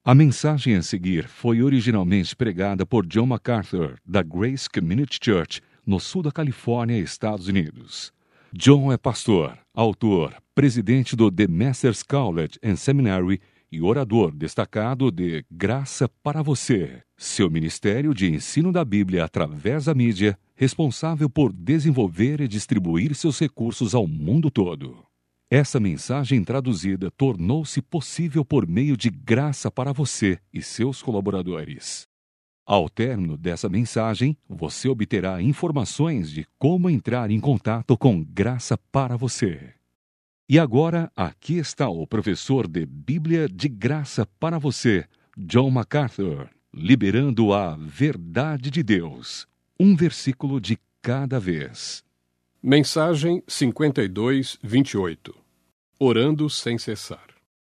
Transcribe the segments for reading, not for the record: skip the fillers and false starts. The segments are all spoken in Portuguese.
A mensagem a seguir foi originalmente pregada por John MacArthur, da Grace Community Church, no sul da Califórnia, Estados Unidos. John é pastor, autor, presidente do The Masters College and Seminary e orador destacado de Graça para Você, seu ministério de ensino da Bíblia através da mídia, responsável por desenvolver e distribuir seus recursos ao mundo todo. Essa mensagem traduzida tornou-se possível por meio de Graça para Você e seus colaboradores. Ao término dessa mensagem, você obterá informações de como entrar em contato com Graça para Você. E agora, aqui está o professor de Bíblia de Graça para Você, John MacArthur, liberando a verdade de Deus, um versículo de cada vez. Mensagem 52:28. Orando sem cessar.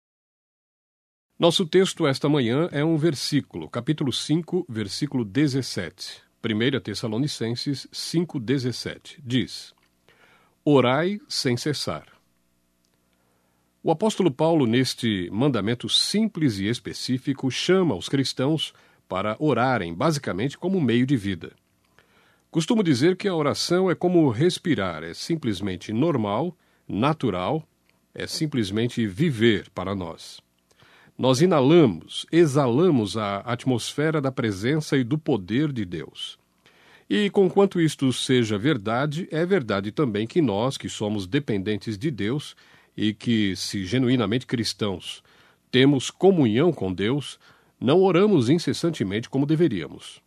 Nosso texto esta manhã é um versículo, capítulo 5, versículo 17. 1 Tessalonicenses 5:17. Diz: Orai sem cessar. O apóstolo Paulo, neste mandamento simples e específico, chama os cristãos para orarem, basicamente como meio de vida. Costumo dizer que a oração é como respirar, é simplesmente normal, natural, é simplesmente viver para nós. Nós inalamos, exalamos a atmosfera da presença e do poder de Deus. E, conquanto isto seja verdade, é verdade também que nós, que somos dependentes de Deus e que, se genuinamente cristãos, temos comunhão com Deus, não oramos incessantemente como deveríamos.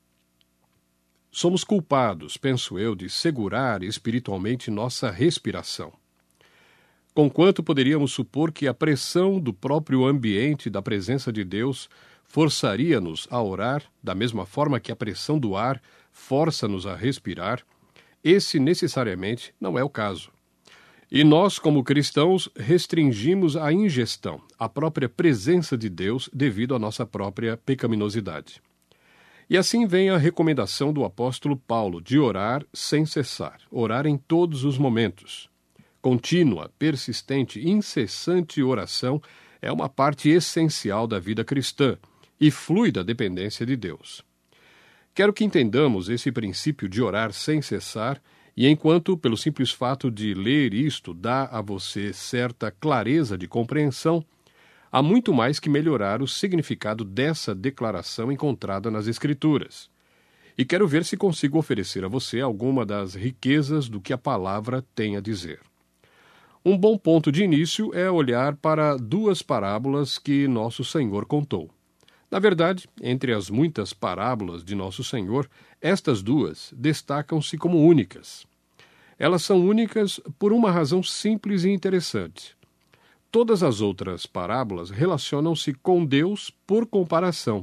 Somos culpados, penso eu, de segurar espiritualmente nossa respiração. Conquanto poderíamos supor que a pressão do próprio ambiente da presença de Deus forçaria-nos a orar, da mesma forma que a pressão do ar força-nos a respirar, esse necessariamente não é o caso. E nós, como cristãos, restringimos a ingestão, a própria presença de Deus devido à nossa própria pecaminosidade. E assim vem a recomendação do apóstolo Paulo de orar sem cessar, orar em todos os momentos. Contínua, persistente, incessante oração é uma parte essencial da vida cristã e flui da dependência de Deus. Quero que entendamos esse princípio de orar sem cessar e enquanto, pelo simples fato de ler isto, dá a você certa clareza de compreensão, há muito mais que melhorar o significado dessa declaração encontrada nas Escrituras. E quero ver se consigo oferecer a você alguma das riquezas do que a palavra tem a dizer. Um bom ponto de início é olhar para duas parábolas que Nosso Senhor contou. Na verdade, entre as muitas parábolas de Nosso Senhor, estas duas destacam-se como únicas. Elas são únicas por uma razão simples e interessante. Todas as outras parábolas relacionam-se com Deus por comparação.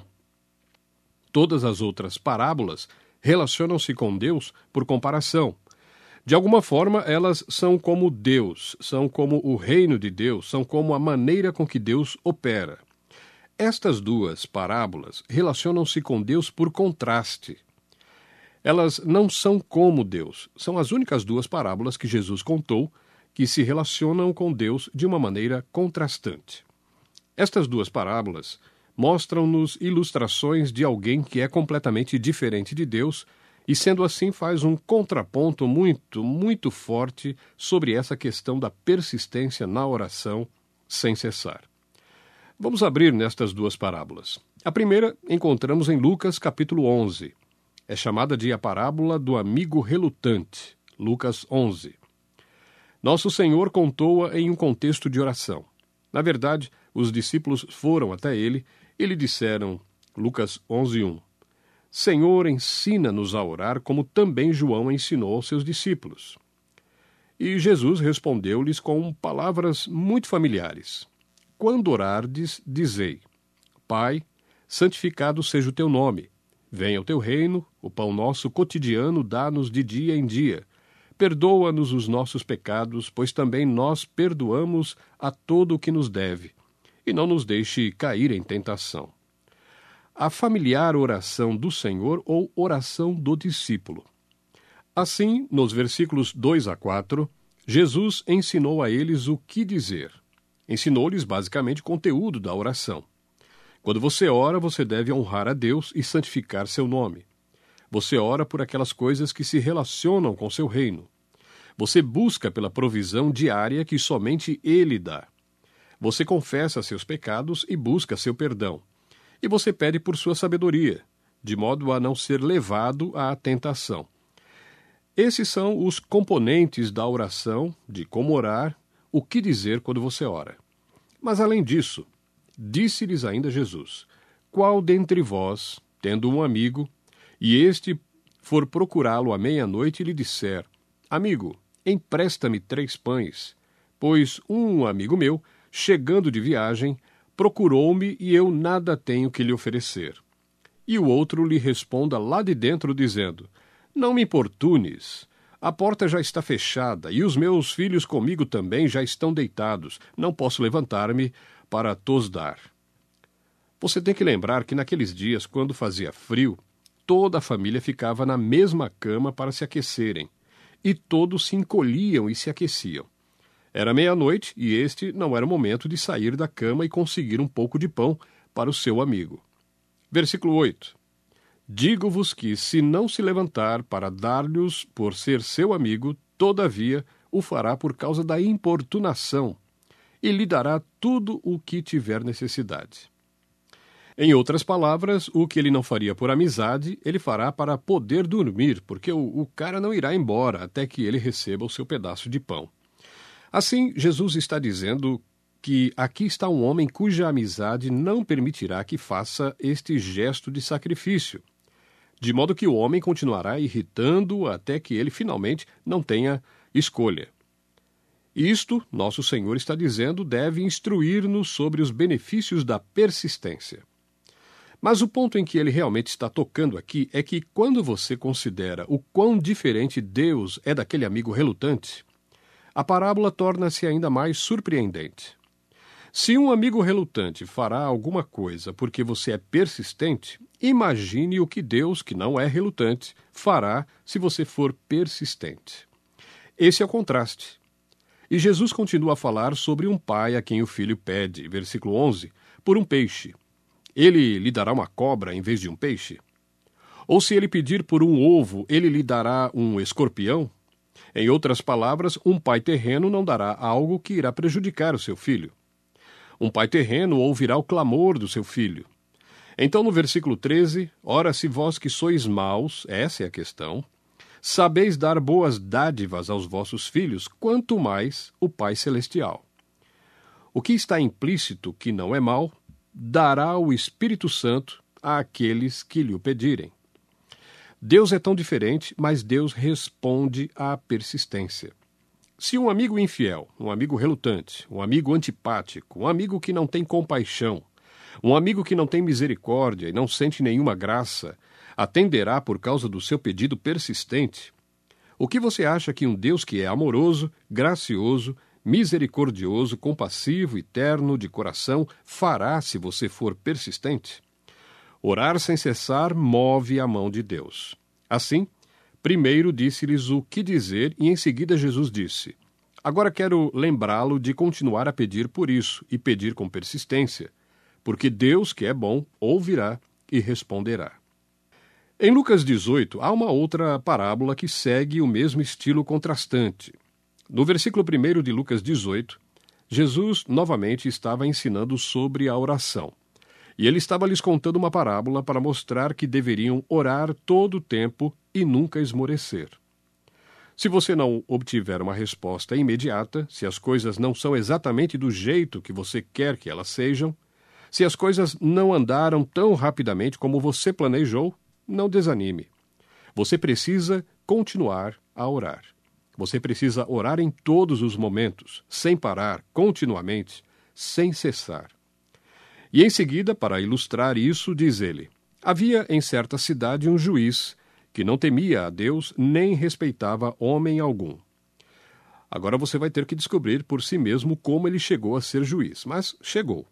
Todas as outras parábolas relacionam-se com Deus por comparação. De alguma forma, elas são como Deus, são como o reino de Deus, são como a maneira com que Deus opera. Estas duas parábolas relacionam-se com Deus por contraste. Elas não são como Deus, são as únicas duas parábolas que Jesus contou que se relacionam com Deus de uma maneira contrastante. Estas duas parábolas mostram-nos ilustrações de alguém que é completamente diferente de Deus e, sendo assim, faz um contraponto muito forte sobre essa questão da persistência na oração sem cessar. Vamos abrir nestas duas parábolas. A primeira encontramos em Lucas capítulo 11. É chamada de a parábola do amigo relutante, Lucas 11. Nosso Senhor contou-a em um contexto de oração. Na verdade, os discípulos foram até ele e lhe disseram, Lucas 11:1, Senhor, ensina-nos a orar como também João ensinou aos seus discípulos. E Jesus respondeu-lhes com palavras muito familiares. Quando orardes, dizei, Pai, santificado seja o teu nome. Venha o teu reino, o pão nosso cotidiano dá-nos de dia em dia. Perdoa-nos os nossos pecados, pois também nós perdoamos a todo o que nos deve. E não nos deixe cair em tentação. A familiar oração do Senhor ou oração do discípulo. Assim, nos versículos 2 a 4, Jesus ensinou a eles o que dizer. Ensinou-lhes basicamente o conteúdo da oração. Quando você ora, você deve honrar a Deus e santificar seu nome. Você ora por aquelas coisas que se relacionam com seu reino. Você busca pela provisão diária que somente Ele dá. Você confessa seus pecados e busca seu perdão. E você pede por sua sabedoria, de modo a não ser levado à tentação. Esses são os componentes da oração, de como orar, o que dizer quando você ora. Mas além disso, disse-lhes ainda Jesus: qual dentre vós, tendo um amigo, e este for procurá-lo à meia-noite e lhe disser: amigo, empresta-me 3 pães, pois um amigo meu, chegando de viagem, procurou-me e eu nada tenho que lhe oferecer. E o outro lhe responda lá de dentro, dizendo: não me importunes, a porta já está fechada e os meus filhos comigo também já estão deitados, não posso levantar-me para tos dar. Você tem que lembrar que naqueles dias, quando fazia frio, toda a família ficava na mesma cama para se aquecerem, e todos se encolhiam e se aqueciam. Era meia-noite e este não era o momento de sair da cama e conseguir um pouco de pão para o seu amigo. Versículo 8. Digo-vos que, se não se levantar para dar-lhes por ser seu amigo, todavia o fará por causa da importunação, e lhe dará tudo o que tiver necessidade. Em outras palavras, o que ele não faria por amizade, ele fará para poder dormir, porque o cara não irá embora até que ele receba o seu pedaço de pão. Assim, Jesus está dizendo que aqui está um homem cuja amizade não permitirá que faça este gesto de sacrifício, de modo que o homem continuará irritando-o até que ele finalmente não tenha escolha. Isto, nosso Senhor está dizendo, deve instruir-nos sobre os benefícios da persistência. Mas o ponto em que ele realmente está tocando aqui é que quando você considera o quão diferente Deus é daquele amigo relutante, a parábola torna-se ainda mais surpreendente. Se um amigo relutante fará alguma coisa porque você é persistente, imagine o que Deus, que não é relutante, fará se você for persistente. Esse é o contraste. E Jesus continua a falar sobre um pai a quem o filho pede, versículo 11, por um peixe. Ele lhe dará uma cobra em vez de um peixe? Ou se ele pedir por um ovo, ele lhe dará um escorpião? Em outras palavras, um pai terreno não dará algo que irá prejudicar o seu filho. Um pai terreno ouvirá o clamor do seu filho. Então, no versículo 13, ora, se vós que sois maus, essa é a questão, sabeis dar boas dádivas aos vossos filhos, quanto mais o Pai Celestial. O que está implícito, que não é mau, dará o Espírito Santo àqueles que lhe o pedirem. Deus é tão diferente, mas Deus responde à persistência. Se um amigo infiel, um amigo relutante, um amigo antipático, um amigo que não tem compaixão, um amigo que não tem misericórdia e não sente nenhuma graça, atenderá por causa do seu pedido persistente, o que você acha que um Deus que é amoroso, gracioso, misericordioso, compassivo e terno de coração fará se você for persistente? Orar sem cessar move a mão de Deus. Assim, primeiro disse-lhes o que dizer e em seguida Jesus disse: agora quero lembrá-lo de continuar a pedir por isso e pedir com persistência, porque Deus, que é bom, ouvirá e responderá. Em Lucas 18, há uma outra parábola que segue o mesmo estilo contrastante. No versículo 1 de Lucas 18, Jesus novamente estava ensinando sobre a oração. E ele estava lhes contando uma parábola para mostrar que deveriam orar todo o tempo e nunca esmorecer. Se você não obtiver uma resposta imediata, se as coisas não são exatamente do jeito que você quer que elas sejam, se as coisas não andaram tão rapidamente como você planejou, não desanime. Você precisa continuar a orar. Você precisa orar em todos os momentos, sem parar, continuamente, sem cessar. E em seguida, para ilustrar isso, diz ele: havia em certa cidade um juiz que não temia a Deus nem respeitava homem algum. Agora você vai ter que descobrir por si mesmo como ele chegou a ser juiz, mas chegou.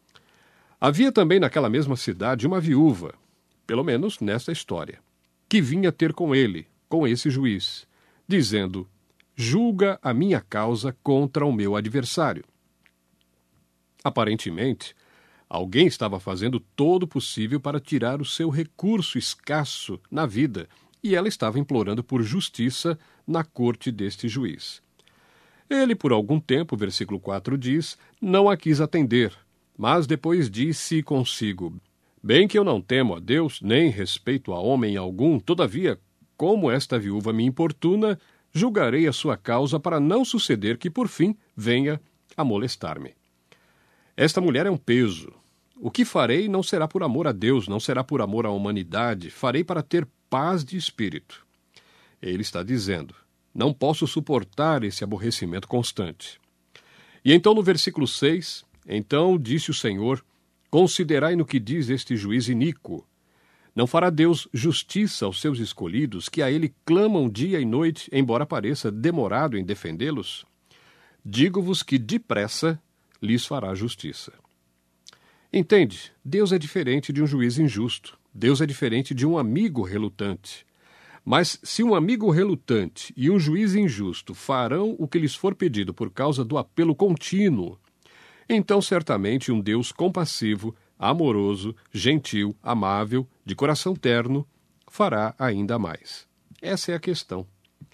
Havia também naquela mesma cidade uma viúva, pelo menos nesta história, que vinha ter com ele, com esse juiz, dizendo: julga a minha causa contra o meu adversário. Aparentemente, Alguém estava fazendo todo o possível para tirar o seu recurso escasso na vida, e ela estava implorando por justiça na corte deste juiz. Ele, por algum tempo, versículo 4 diz, não a quis atender, mas depois disse consigo, bem que eu não temo a Deus, nem respeito a homem algum, todavia, como esta viúva me importuna, julgarei a sua causa para não suceder que, por fim, venha a molestar-me. Esta mulher é um peso. O que farei não será por amor a Deus, não será por amor à humanidade, farei para ter paz de espírito. Ele está dizendo, não posso suportar esse aborrecimento constante. E então no versículo 6, então disse o Senhor, considerai no que diz este juiz iníquo. Não fará Deus justiça aos seus escolhidos, que a ele clamam dia e noite, embora pareça demorado em defendê-los? Digo-vos que depressa lhes fará justiça. Entende? Deus é diferente de um juiz injusto. Deus é diferente de um amigo relutante. Mas se um amigo relutante e um juiz injusto farão o que lhes for pedido por causa do apelo contínuo, então certamente um Deus compassivo, amoroso, gentil, amável, de coração terno, fará ainda mais. Essa é a questão.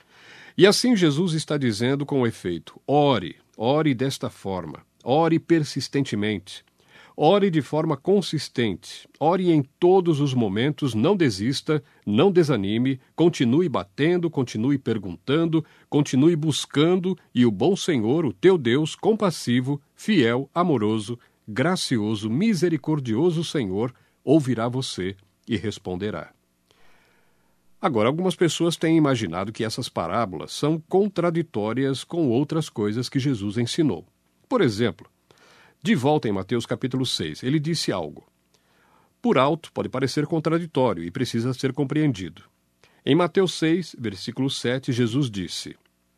E assim Jesus está dizendo com efeito, ore desta forma, ore persistentemente, ore de forma consistente, ore em todos os momentos, não desista, não desanime, continue batendo, continue perguntando, continue buscando, e o bom Senhor, o teu Deus, compassivo, fiel, amoroso, gracioso, misericordioso Senhor, ouvirá você e responderá. Agora, algumas pessoas têm imaginado que essas parábolas são contraditórias com outras coisas que Jesus ensinou. Por exemplo, de volta em Mateus capítulo 6, ele disse algo. Por alto, pode parecer contraditório e precisa ser compreendido. Em Mateus 6, versículo 7, Jesus disse,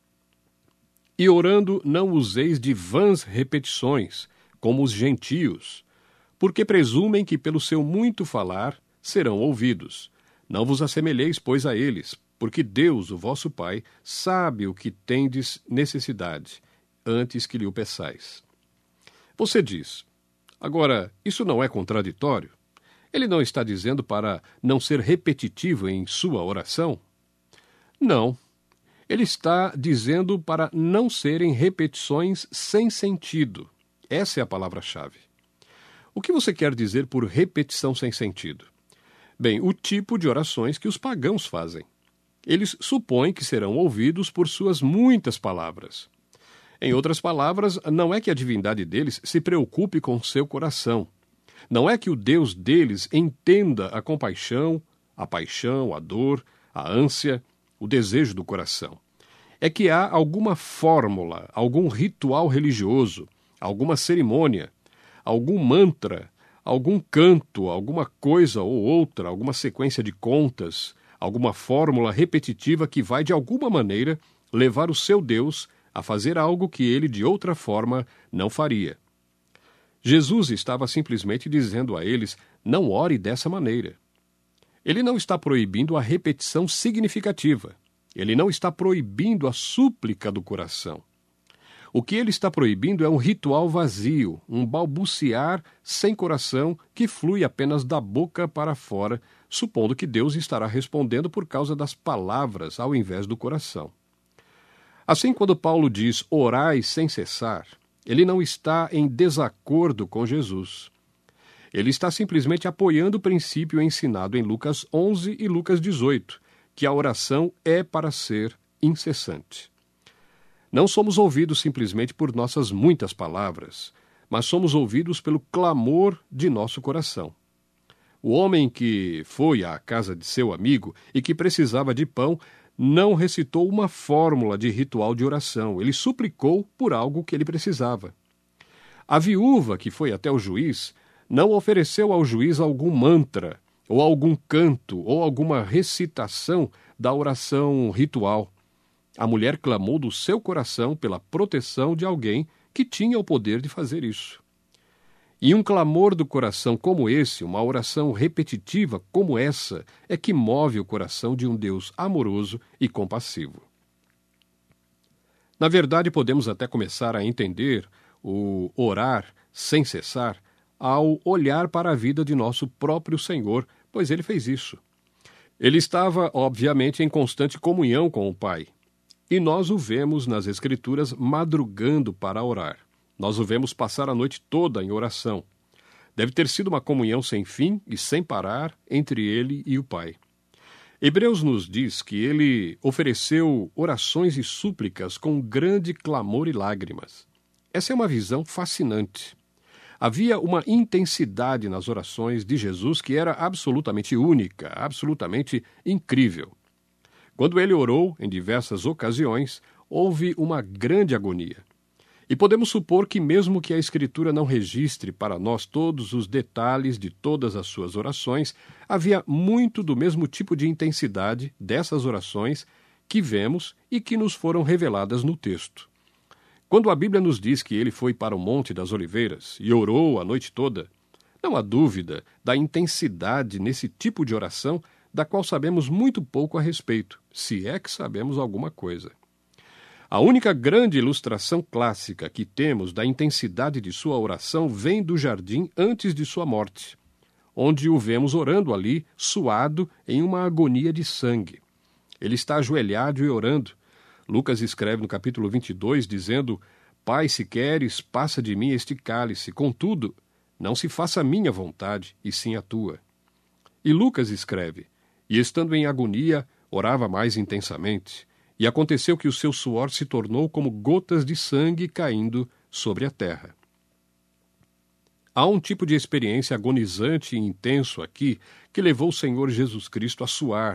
e orando não useis de vãs repetições, como os gentios, porque presumem que pelo seu muito falar serão ouvidos. Não vos assemelheis, pois, a eles, porque Deus, o vosso Pai, sabe o que tendes necessidade, antes que lhe o peçais. Você diz, agora, isso não é contraditório? Ele não está dizendo para não ser repetitivo em sua oração? Não. Ele está dizendo para não serem repetições sem sentido. Essa é a palavra-chave. O que você quer dizer por repetição sem sentido? Bem, o tipo de orações que os pagãos fazem. Eles supõem que serão ouvidos por suas muitas palavras. Em outras palavras, não é que a divindade deles se preocupe com seu coração. Não é que o Deus deles entenda a compaixão, a paixão, a dor, a ânsia, o desejo do coração. É que há alguma fórmula, algum ritual religioso, alguma cerimônia, algum mantra, algum canto, alguma coisa ou outra, alguma sequência de contas, alguma fórmula repetitiva que vai, de alguma maneira, levar o seu Deus a fazer algo que ele, de outra forma, não faria. Jesus estava simplesmente dizendo a eles, não ore dessa maneira. Ele não está proibindo a repetição significativa. Ele não está proibindo a súplica do coração. O que ele está proibindo é um ritual vazio, um balbuciar sem coração que flui apenas da boca para fora, supondo que Deus estará respondendo por causa das palavras ao invés do coração. Assim, quando Paulo diz orai sem cessar, ele não está em desacordo com Jesus. Ele está simplesmente apoiando o princípio ensinado em Lucas 11 e Lucas 18, que a oração é para ser incessante. Não somos ouvidos simplesmente por nossas muitas palavras, mas somos ouvidos pelo clamor de nosso coração. O homem que foi à casa de seu amigo e que precisava de pão não recitou uma fórmula de ritual de oração, ele suplicou por algo que ele precisava. A viúva que foi até o juiz não ofereceu ao juiz algum mantra, ou algum canto, ou alguma recitação da oração ritual. A mulher clamou do seu coração pela proteção de alguém que tinha o poder de fazer isso. E um clamor do coração como esse, uma oração repetitiva como essa, é que move o coração de um Deus amoroso e compassivo. Na verdade, podemos até começar a entender o orar sem cessar ao olhar para a vida de nosso próprio Senhor, pois ele fez isso. Ele estava, obviamente, em constante comunhão com o Pai. E nós o vemos nas Escrituras madrugando para orar. Nós o vemos passar a noite toda em oração. Deve ter sido uma comunhão sem fim e sem parar entre ele e o Pai. Hebreus nos diz que ele ofereceu orações e súplicas com grande clamor e lágrimas. Essa é uma visão fascinante. Havia uma intensidade nas orações de Jesus que era absolutamente única, absolutamente incrível. Quando ele orou, em diversas ocasiões, houve uma grande agonia. E podemos supor que, mesmo que a Escritura não registre para nós todos os detalhes de todas as suas orações, havia muito do mesmo tipo de intensidade dessas orações que vemos e que nos foram reveladas no texto. Quando a Bíblia nos diz que ele foi para o Monte das Oliveiras e orou a noite toda, não há dúvida da intensidade nesse tipo de oração da qual sabemos muito pouco a respeito, se é que sabemos alguma coisa. A única grande ilustração clássica que temos da intensidade de sua oração vem do jardim antes de sua morte, onde o vemos orando ali, suado, em uma agonia de sangue. Ele está ajoelhado e orando. Lucas escreve no capítulo 22, dizendo: Pai, se queres, passa de mim este cálice, contudo, não se faça a minha vontade, e sim a tua. E Lucas escreve: E estando em agonia, orava mais intensamente, e aconteceu que o seu suor se tornou como gotas de sangue caindo sobre a terra. Há um tipo de experiência agonizante e intenso aqui que levou o Senhor Jesus Cristo a suar,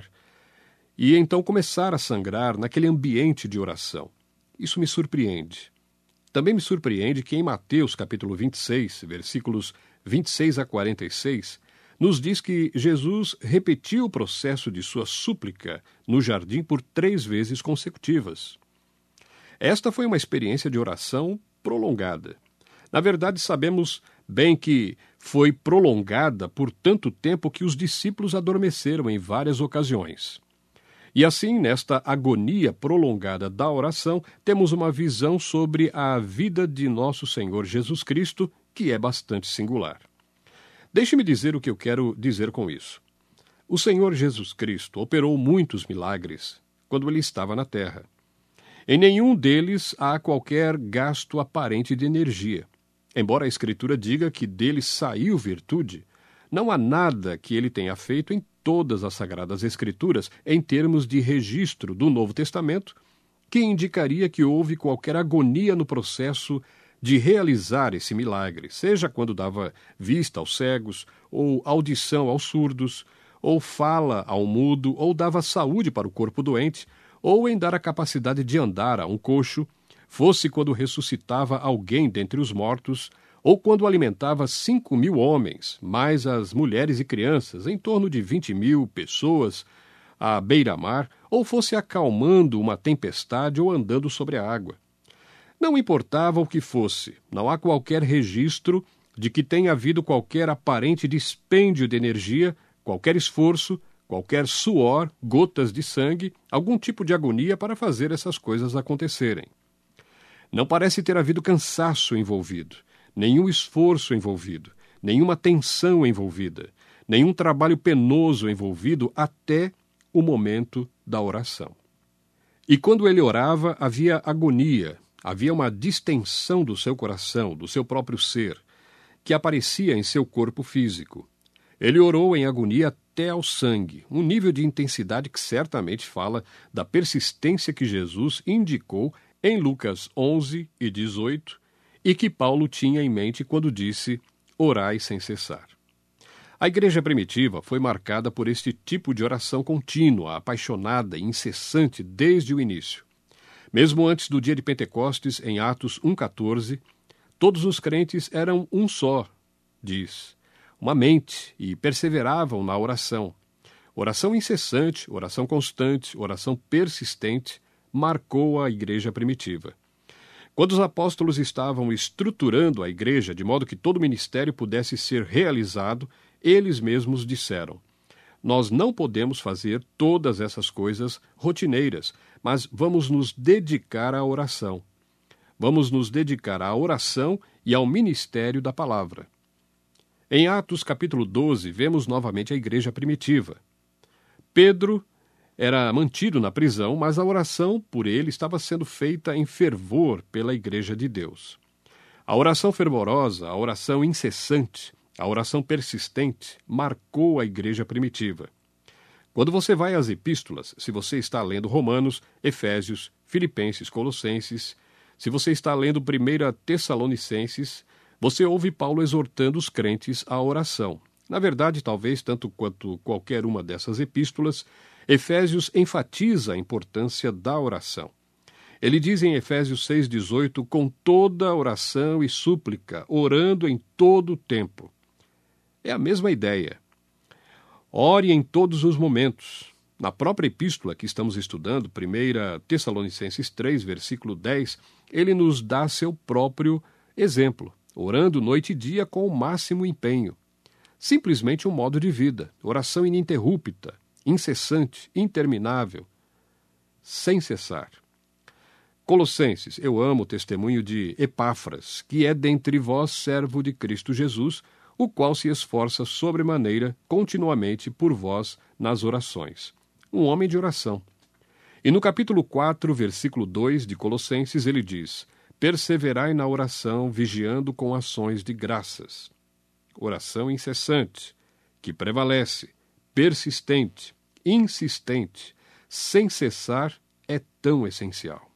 e então começar a sangrar naquele ambiente de oração. Isso me surpreende. Também me surpreende que em Mateus capítulo 26, versículos 26 a 46, nos diz que Jesus repetiu o processo de sua súplica no jardim por 3 vezes consecutivas. Esta foi uma experiência de oração prolongada. Na verdade, sabemos bem que foi prolongada por tanto tempo que os discípulos adormeceram em várias ocasiões. E assim, nesta agonia prolongada da oração, temos uma visão sobre a vida de nosso Senhor Jesus Cristo, que é bastante singular. Deixe-me dizer o que eu quero dizer com isso. O Senhor Jesus Cristo operou muitos milagres quando ele estava na terra. Em nenhum deles há qualquer gasto aparente de energia. Embora a Escritura diga que dele saiu virtude, não há nada que ele tenha feito em todas as Sagradas Escrituras, em termos de registro do Novo Testamento, que indicaria que houve qualquer agonia no processo de realizar esse milagre, seja quando dava vista aos cegos, ou audição aos surdos, ou fala ao mudo, ou dava saúde para o corpo doente, ou em dar a capacidade de andar a um coxo, fosse quando ressuscitava alguém dentre os mortos, ou quando alimentava 5.000 homens, mais as mulheres e crianças, em torno de 20.000 pessoas, à beira-mar, ou fosse acalmando uma tempestade ou andando sobre a água. Não importava o que fosse, não há qualquer registro de que tenha havido qualquer aparente dispêndio de energia, qualquer esforço, qualquer suor, gotas de sangue, algum tipo de agonia para fazer essas coisas acontecerem. Não parece ter havido cansaço envolvido, nenhum esforço envolvido, nenhuma tensão envolvida, nenhum trabalho penoso envolvido até o momento da oração. E quando ele orava, havia agonia, havia uma distensão do seu coração, do seu próprio ser, que aparecia em seu corpo físico. Ele orou em agonia até ao sangue, um nível de intensidade que certamente fala da persistência que Jesus indicou em Lucas 11 e 18, e que Paulo tinha em mente quando disse: orai sem cessar. A igreja primitiva foi marcada por este tipo de oração contínua, apaixonada e incessante desde o início. Mesmo antes do dia de Pentecostes, em Atos 1,14, todos os crentes eram um só, diz, uma mente, e perseveravam na oração. Oração incessante, oração constante, oração persistente, marcou a igreja primitiva. Quando os apóstolos estavam estruturando a igreja de modo que todo ministério pudesse ser realizado, eles mesmos disseram: nós não podemos fazer todas essas coisas rotineiras, mas vamos nos dedicar à oração. Vamos nos dedicar à oração e ao ministério da palavra. Em Atos capítulo 12, vemos novamente a igreja primitiva. Pedro era mantido na prisão, mas a oração por ele estava sendo feita em fervor pela igreja de Deus. A oração fervorosa, a oração incessante, a oração persistente marcou a igreja primitiva. Quando você vai às epístolas, se você está lendo Romanos, Efésios, Filipenses, Colossenses, se você está lendo 1 Tessalonicenses, você ouve Paulo exortando os crentes à oração. Na verdade, talvez tanto quanto qualquer uma dessas epístolas, Efésios enfatiza a importância da oração. Ele diz em Efésios 6,18, com toda oração e súplica, orando em todo o tempo. É a mesma ideia. Ore em todos os momentos. Na própria epístola que estamos estudando, 1 Tessalonicenses 3, versículo 10, ele nos dá seu próprio exemplo, orando noite e dia com o máximo empenho. Simplesmente um modo de vida, oração ininterrupta, incessante, interminável, sem cessar. Colossenses, eu amo o testemunho de Epáfras, que é dentre vós servo de Cristo Jesus, o qual se esforça sobremaneira continuamente por vós nas orações. Um homem de oração. E no capítulo 4, versículo 2 de Colossenses, ele diz, perseverai na oração, vigiando com ações de graças. Oração incessante, que prevalece, persistente, insistente, sem cessar, é tão essencial.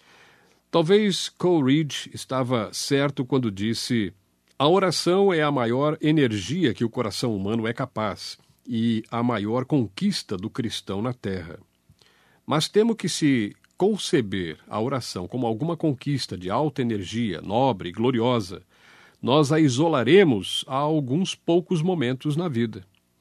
Talvez Coleridge estava certo quando disse: a oração é a maior energia que o coração humano é capaz e a maior conquista do cristão na terra. Mas temo que se conceber a oração como alguma conquista de alta energia, nobre, gloriosa, nós a isolaremos a alguns poucos momentos na vida.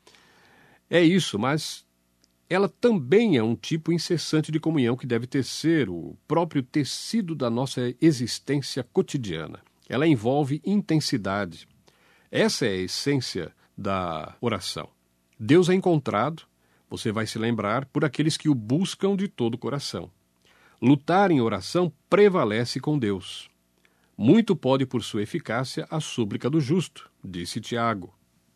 É isso, mas ela também é um tipo incessante de comunhão que deve tecer o próprio tecido da nossa existência cotidiana. Ela envolve intensidade. Essa é a essência da oração. Deus é encontrado, você vai se lembrar, por aqueles que o buscam de todo o coração. Lutar em oração prevalece com Deus. Muito pode por sua eficácia a súplica do justo, disse Tiago.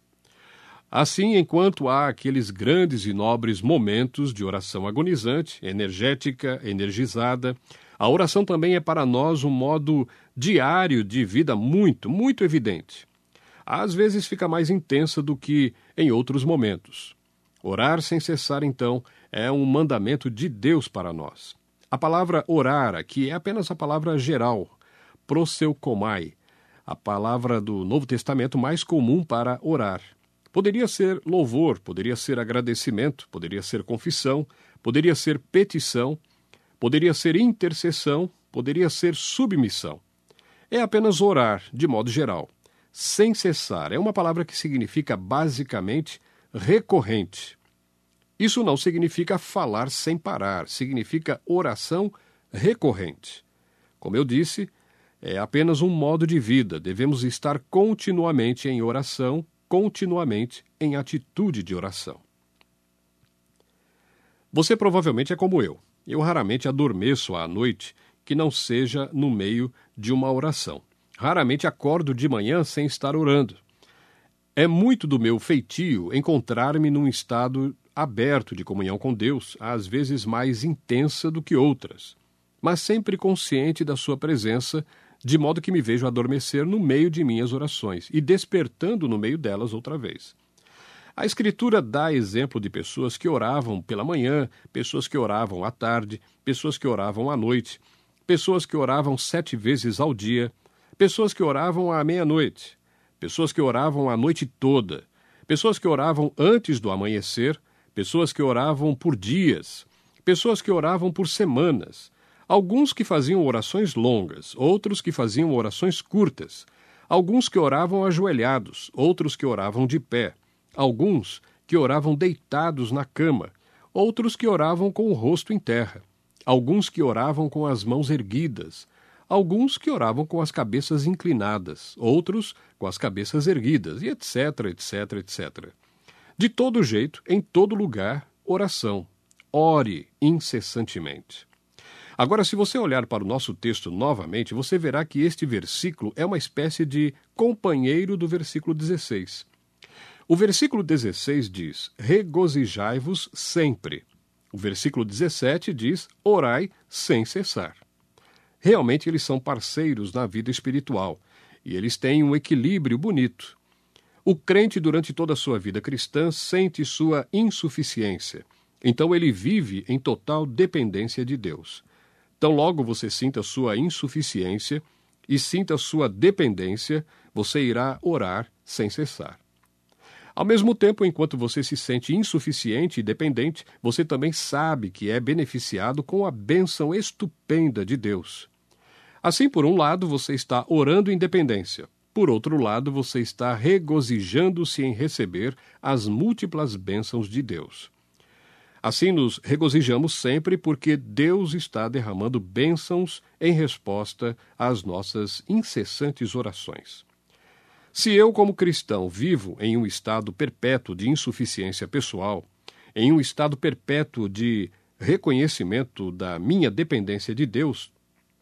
Assim, enquanto há aqueles grandes e nobres momentos de oração agonizante, energética, energizada, a oração também é para nós um modo diário de vida muito, muito evidente. Às vezes fica mais intensa do que em outros momentos. Orar sem cessar, então, é um mandamento de Deus para nós. A palavra orar aqui é apenas a palavra geral, proseukomai, a palavra do Novo Testamento mais comum para orar. Poderia ser louvor, poderia ser agradecimento, poderia ser confissão, poderia ser petição, poderia ser intercessão, poderia ser submissão. É apenas orar, de modo geral. Sem cessar é uma palavra que significa basicamente recorrente. Isso não significa falar sem parar, significa oração recorrente. Como eu disse, é apenas um modo de vida, devemos estar continuamente em oração, continuamente em atitude de oração. Você provavelmente é como eu. Eu raramente adormeço à noite que não seja no meio de uma oração. Raramente acordo de manhã sem estar orando. É muito do meu feitio encontrar-me num estado aberto de comunhão com Deus, às vezes mais intensa do que outras, mas sempre consciente da sua presença, de modo que me vejo adormecer no meio de minhas orações e despertando no meio delas outra vez. A Escritura dá exemplo de pessoas que oravam pela manhã, pessoas que oravam à tarde, pessoas que oravam à noite, pessoas que oravam 7 vezes ao dia, pessoas que oravam à meia-noite, pessoas que oravam a noite toda, pessoas que oravam antes do amanhecer, pessoas que oravam por dias, pessoas que oravam por semanas, alguns que faziam orações longas, outros que faziam orações curtas, alguns que oravam ajoelhados, outros que oravam de pé, alguns que oravam deitados na cama, outros que oravam com o rosto em terra, alguns que oravam com as mãos erguidas, alguns que oravam com as cabeças inclinadas, outros com as cabeças erguidas, e etc, etc, etc. De todo jeito, em todo lugar, oração. Ore incessantemente. Agora, se você olhar para o nosso texto novamente, você verá que este versículo é uma espécie de companheiro do versículo 16. O versículo 16 diz: regozijai-vos sempre. O versículo 17 diz: orai sem cessar. Realmente eles são parceiros na vida espiritual e eles têm um equilíbrio bonito. O crente, durante toda a sua vida cristã, sente sua insuficiência. Então ele vive em total dependência de Deus. Tão logo você sinta sua insuficiência e sinta sua dependência, você irá orar sem cessar. Ao mesmo tempo, enquanto você se sente insuficiente e dependente, você também sabe que é beneficiado com a bênção estupenda de Deus. Assim, por um lado, você está orando em dependência. Por outro lado, você está regozijando-se em receber as múltiplas bênçãos de Deus. Assim, nos regozijamos sempre porque Deus está derramando bênçãos em resposta às nossas incessantes orações. Se eu, como cristão, vivo em um estado perpétuo de insuficiência pessoal, em um estado perpétuo de reconhecimento da minha dependência de Deus,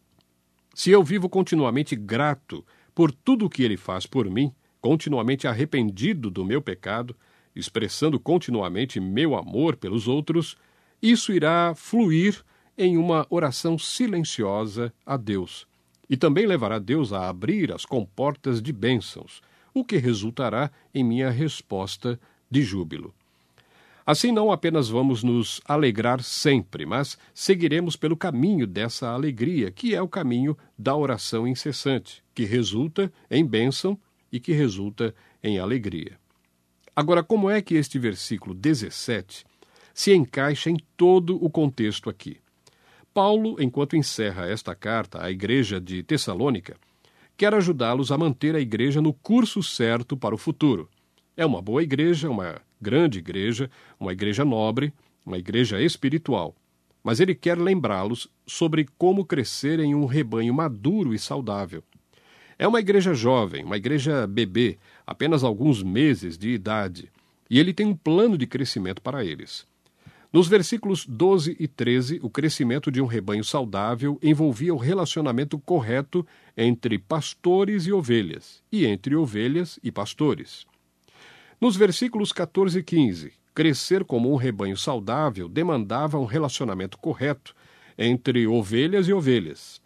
se eu vivo continuamente grato por tudo o que Ele faz por mim, continuamente arrependido do meu pecado, expressando continuamente meu amor pelos outros, isso irá fluir em uma oração silenciosa a Deus. E também levará Deus a abrir as comportas de bênçãos, o que resultará em minha resposta de júbilo. Assim, não apenas vamos nos alegrar sempre, mas seguiremos pelo caminho dessa alegria, que é o caminho da oração incessante, que resulta em bênção e que resulta em alegria. Agora, como é que este versículo 17 se encaixa em todo o contexto aqui? Paulo, enquanto encerra esta carta à igreja de Tessalônica, quer ajudá-los a manter a igreja no curso certo para o futuro. É uma boa igreja, uma grande igreja, uma igreja nobre, uma igreja espiritual. Mas ele quer lembrá-los sobre como crescer em um rebanho maduro e saudável. É uma igreja jovem, uma igreja bebê, apenas alguns meses de idade, e ele tem um plano de crescimento para eles. Nos versículos 12 e 13, o crescimento de um rebanho saudável envolvia o relacionamento correto entre pastores e ovelhas, e entre ovelhas e pastores. Nos versículos 14 e 15, crescer como um rebanho saudável demandava um relacionamento correto entre ovelhas e ovelhas.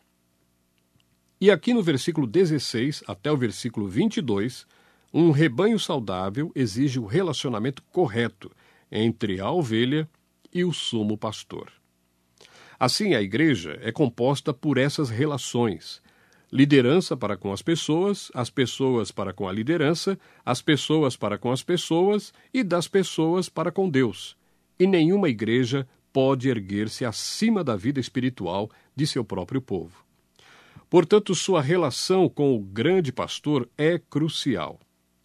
E aqui no versículo 16 até o versículo 22, um rebanho saudável exige o relacionamento correto entre a ovelha e o sumo pastor. Assim, a igreja é composta por essas relações: liderança para com as pessoas para com a liderança, as pessoas para com as pessoas e das pessoas para com Deus. E nenhuma igreja pode erguer-se acima da vida espiritual de seu próprio povo. Portanto, sua relação com o grande pastor é crucial.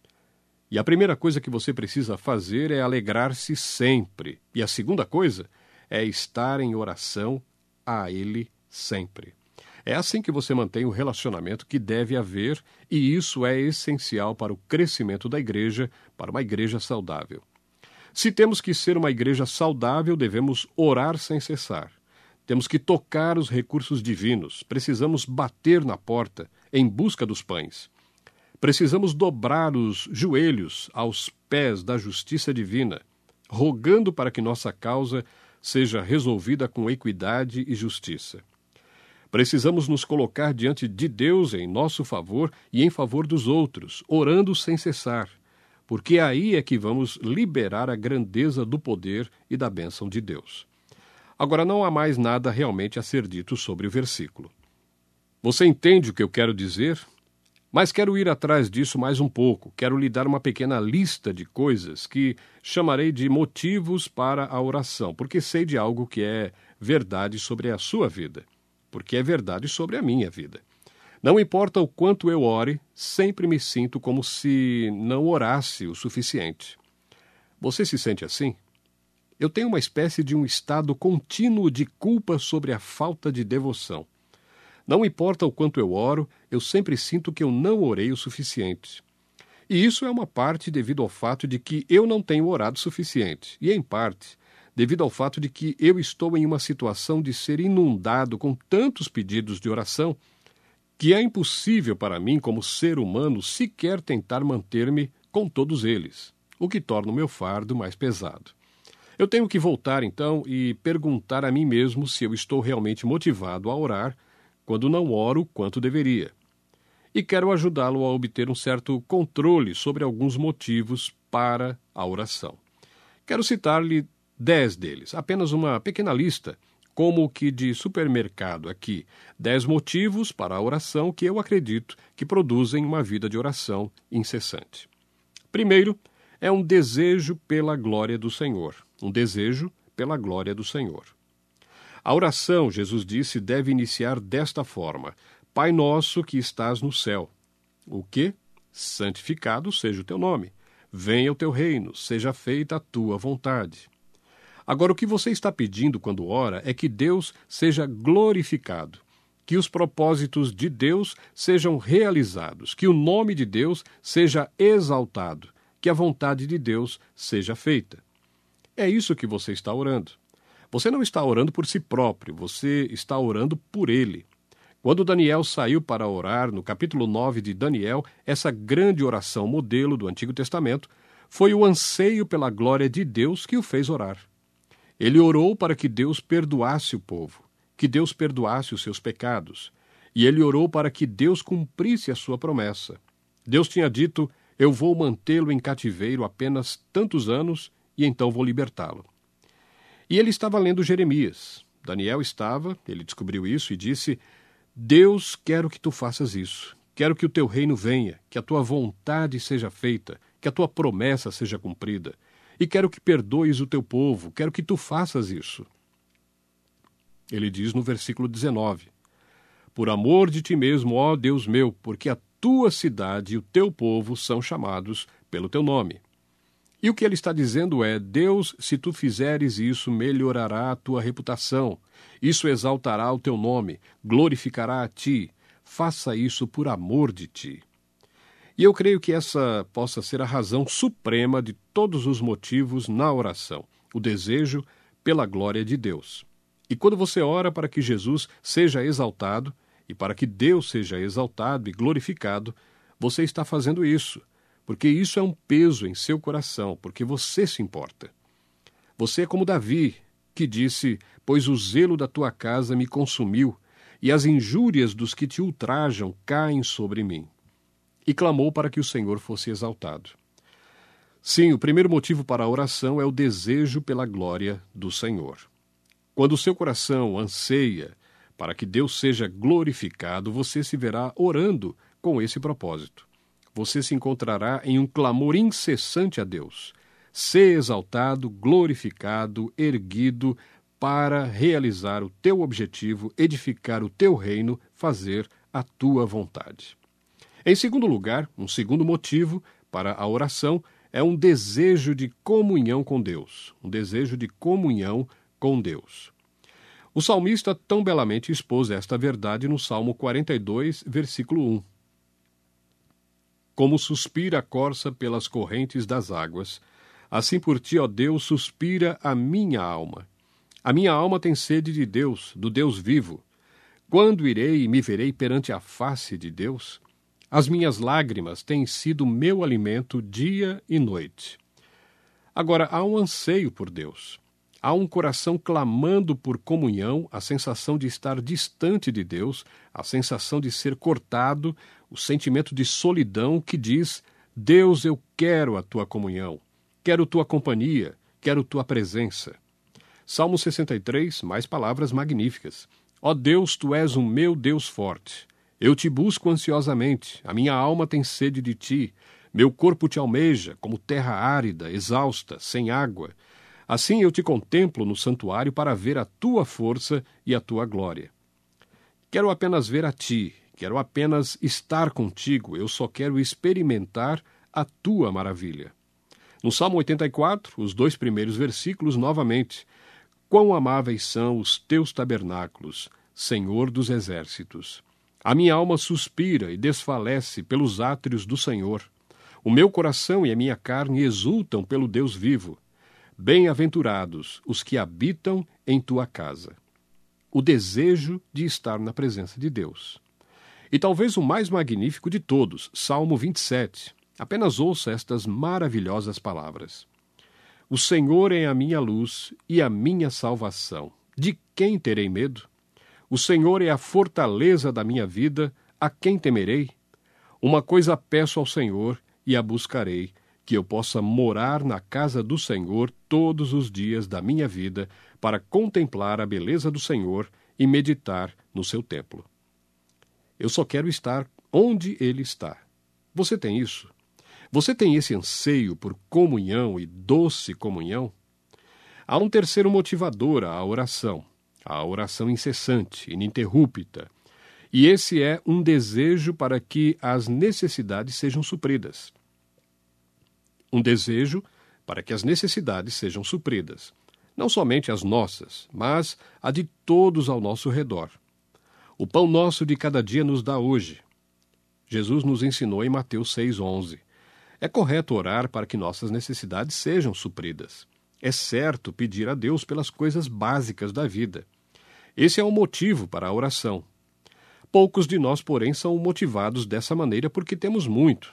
E a primeira coisa que você precisa fazer é alegrar-se sempre. E a segunda coisa é estar em oração a Ele sempre. É assim que você mantém o relacionamento que deve haver, e isso é essencial para o crescimento da igreja, para uma igreja saudável. Se temos que ser uma igreja saudável, devemos orar sem cessar. Temos que tocar os recursos divinos, precisamos bater na porta em busca dos pães. Precisamos dobrar os joelhos aos pés da justiça divina, rogando para que nossa causa seja resolvida com equidade e justiça. Precisamos nos colocar diante de Deus em nosso favor e em favor dos outros, orando sem cessar, porque aí é que vamos liberar a grandeza do poder e da bênção de Deus. Agora, não há mais nada realmente a ser dito sobre o versículo. Você entende o que eu quero dizer? Mas quero ir atrás disso mais um pouco. Quero lhe dar uma pequena lista de coisas que chamarei de motivos para a oração, porque sei de algo que é verdade sobre a sua vida, porque é verdade sobre a minha vida. Não importa o quanto eu ore, sempre me sinto como se não orasse o suficiente. Você se sente assim? Eu tenho uma espécie de um estado contínuo de culpa sobre a falta de devoção. Não importa o quanto eu oro, eu sempre sinto que eu não orei o suficiente. E isso é uma parte devido ao fato de que eu não tenho orado o suficiente, e em parte devido ao fato de que eu estou em uma situação de ser inundado com tantos pedidos de oração que é impossível para mim, como ser humano, sequer tentar manter-me com todos eles. o que torna o meu fardo mais pesado. Eu tenho que voltar, então, e perguntar a mim mesmo se eu estou realmente motivado a orar quando não oro quanto deveria. E quero ajudá-lo a obter um certo controle sobre alguns motivos para a oração. Quero citar-lhe 10 deles, apenas uma pequena lista, como que de supermercado aqui. 10 motivos para a oração que eu acredito que produzem uma vida de oração incessante. Primeiro, é um desejo pela glória do Senhor. Um desejo pela glória do Senhor. A oração, Jesus disse, deve iniciar desta forma: Pai nosso que estás no céu. O quê? Santificado seja o teu nome. Venha o teu reino, seja feita a tua vontade. Agora, o que você está pedindo quando ora é que Deus seja glorificado, que os propósitos de Deus sejam realizados, que o nome de Deus seja exaltado, que a vontade de Deus seja feita. É isso que você está orando. Você não está orando por si próprio, você está orando por Ele. Quando Daniel saiu para orar, no capítulo 9 de Daniel, essa grande oração modelo do Antigo Testamento, foi o anseio pela glória de Deus que o fez orar. Ele orou para que Deus perdoasse o povo, que Deus perdoasse os seus pecados. E ele orou para que Deus cumprisse a sua promessa. Deus tinha dito: eu vou mantê-lo em cativeiro apenas tantos anos e então vou libertá-lo. E ele estava lendo Jeremias. Daniel estava, ele descobriu isso e disse: Deus, quero que tu faças isso. Quero que o teu reino venha, que a tua vontade seja feita, que a tua promessa seja cumprida. E quero que perdoes o teu povo, quero que tu faças isso. Ele diz no versículo 19: Por amor de ti mesmo, ó Deus meu, porque a tua cidade e o teu povo são chamados pelo teu nome. E o que ele está dizendo é: Deus, se tu fizeres isso, melhorará a tua reputação. Isso exaltará o teu nome, glorificará a ti. Faça isso por amor de ti. E eu creio que essa possa ser a razão suprema de todos os motivos na oração, o desejo pela glória de Deus. E quando você ora para que Jesus seja exaltado, e para que Deus seja exaltado e glorificado, você está fazendo isso, porque isso é um peso em seu coração, porque você se importa. Você é como Davi, que disse: pois o zelo da tua casa me consumiu, e as injúrias dos que te ultrajam caem sobre mim. E clamou para que o Senhor fosse exaltado. Sim, o primeiro motivo para a oração é o desejo pela glória do Senhor. Quando o seu coração anseia para que Deus seja glorificado, você se verá orando com esse propósito. Você se encontrará em um clamor incessante a Deus. Ser exaltado, glorificado, erguido para realizar o teu objetivo, edificar o teu reino, fazer a tua vontade. Em segundo lugar, um segundo motivo para a oração é um desejo de comunhão com Deus. Um desejo de comunhão com Deus. O salmista tão belamente expôs esta verdade no Salmo 42, versículo 1. Como suspira a corça pelas correntes das águas, assim por ti, ó Deus, suspira a minha alma. A minha alma tem sede de Deus, do Deus vivo. Quando irei e me verei perante a face de Deus? As minhas lágrimas têm sido meu alimento dia e noite. Agora, há um anseio por Deus. Há um coração clamando por comunhão, a sensação de estar distante de Deus, a sensação de ser cortado, o sentimento de solidão que diz: Deus, eu quero a tua comunhão, quero tua companhia, quero tua presença. Salmo 63, mais palavras magníficas. Ó Deus, tu és o meu Deus forte. Eu te busco ansiosamente, a minha alma tem sede de ti, meu corpo te almeja, como terra árida, exausta, sem água. Assim eu te contemplo no santuário para ver a tua força e a tua glória. Quero apenas ver a ti, quero apenas estar contigo, eu só quero experimentar a tua maravilha. No Salmo 84, os 2 primeiros versículos, novamente: Quão amáveis são os teus tabernáculos, Senhor dos exércitos! A minha alma suspira e desfalece pelos átrios do Senhor. O meu coração e a minha carne exultam pelo Deus vivo. Bem-aventurados os que habitam em tua casa. O desejo de estar na presença de Deus. E talvez o mais magnífico de todos, Salmo 27. Apenas ouça estas maravilhosas palavras. O Senhor é a minha luz e a minha salvação. De quem terei medo? O Senhor é a fortaleza da minha vida. A quem temerei? Uma coisa peço ao Senhor e a buscarei, que eu possa morar na casa do Senhor todos os dias da minha vida, para contemplar a beleza do Senhor e meditar no seu templo. Eu só quero estar onde Ele está. Você tem isso? Você tem esse anseio por comunhão e doce comunhão? Há um terceiro motivador à oração, a oração incessante, ininterrupta. E esse é um desejo para que as necessidades sejam supridas. Um desejo para que as necessidades sejam supridas. Não somente as nossas, mas a de todos ao nosso redor. O pão nosso de cada dia nos dá hoje. Jesus nos ensinou em Mateus 6,11. É correto orar para que nossas necessidades sejam supridas. É certo pedir a Deus pelas coisas básicas da vida. Esse é o motivo para a oração. Poucos de nós, porém, são motivados dessa maneira porque temos muito.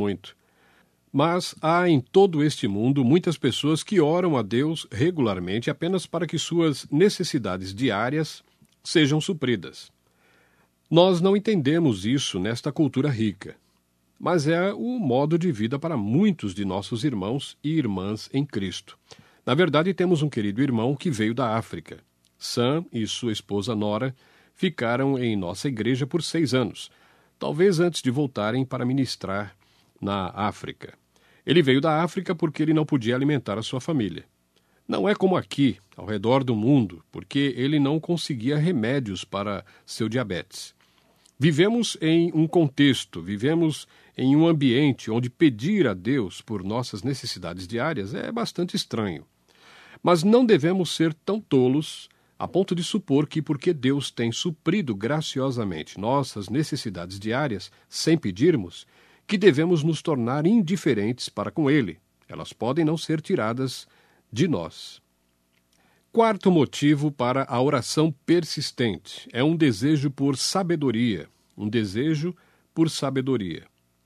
Mas há em todo este mundo muitas pessoas que oram a Deus regularmente apenas para que suas necessidades diárias sejam supridas. Nós não entendemos isso nesta cultura rica, mas é o modo de vida para muitos de nossos irmãos e irmãs em Cristo. Na verdade, temos um querido irmão que veio da África. Sam e sua esposa Nora ficaram em nossa igreja por 6 anos, talvez antes de voltarem para ministrar na África. Ele veio da África porque ele não podia alimentar a sua família. Não é como aqui, ao redor do mundo, porque ele não conseguia remédios para seu diabetes. Vivemos em um contexto, vivemos em um ambiente onde pedir a Deus por nossas necessidades diárias é bastante estranho. Mas não devemos ser tão tolos a ponto de supor que, porque Deus tem suprido graciosamente nossas necessidades diárias, sem pedirmos, que devemos nos tornar indiferentes para com Ele. Elas podem não ser tiradas de nós. Quarto motivo para a oração persistente é um desejo por sabedoria. Um desejo por sabedoria.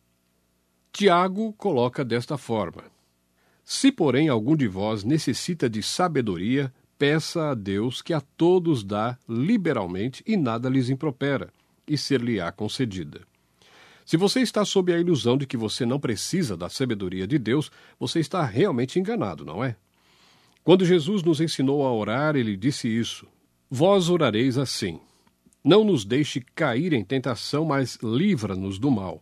Tiago coloca desta forma: se, porém, algum de vós necessita de sabedoria, peça a Deus, que a todos dá liberalmente e nada lhes impropera, e ser-lhe-á concedida. Se você está sob a ilusão de que você não precisa da sabedoria de Deus, você está realmente enganado, não é? Quando Jesus nos ensinou a orar, ele disse isso: vós orareis assim: não nos deixe cair em tentação, mas livra-nos do mal.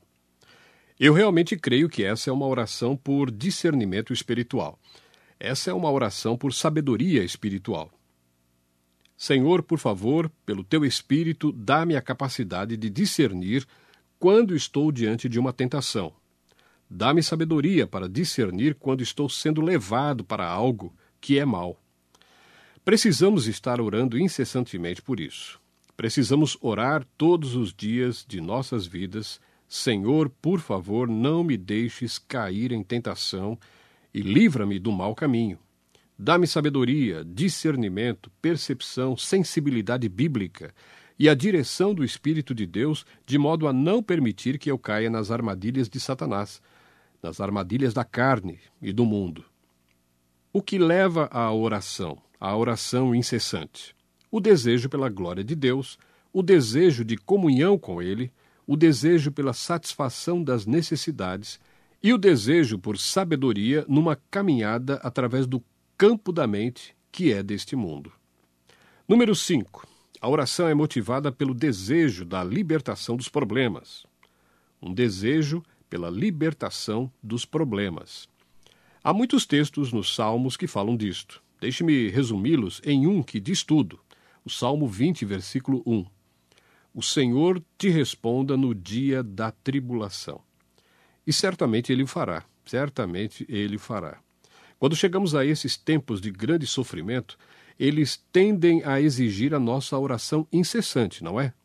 Eu realmente creio que essa é uma oração por discernimento espiritual. Essa é uma oração por sabedoria espiritual. Senhor, por favor, pelo teu Espírito, dá-me a capacidade de discernir quando estou diante de uma tentação. Dá-me sabedoria para discernir quando estou sendo levado para algo que é mal. Precisamos estar orando incessantemente por isso. Precisamos orar todos os dias de nossas vidas: Senhor, por favor, não me deixes cair em tentação e livra-me do mau caminho. Dá-me sabedoria, discernimento, percepção, sensibilidade bíblica e a direção do Espírito de Deus, de modo a não permitir que eu caia nas armadilhas de Satanás, nas armadilhas da carne e do mundo. O que leva à oração incessante? O desejo pela glória de Deus, o desejo de comunhão com Ele, o desejo pela satisfação das necessidades e o desejo por sabedoria numa caminhada através do campo da mente que é deste mundo. Número 5. A oração é motivada pelo desejo da libertação dos problemas. Um desejo pela libertação dos problemas. Há muitos textos nos Salmos que falam disto. Deixe-me resumi-los em um que diz tudo. O Salmo 20, versículo 1. O Senhor te responda no dia da tribulação. E certamente Ele o fará. Certamente Ele o fará. Quando chegamos a esses tempos de grande sofrimento, eles tendem a exigir a nossa oração incessante, não é?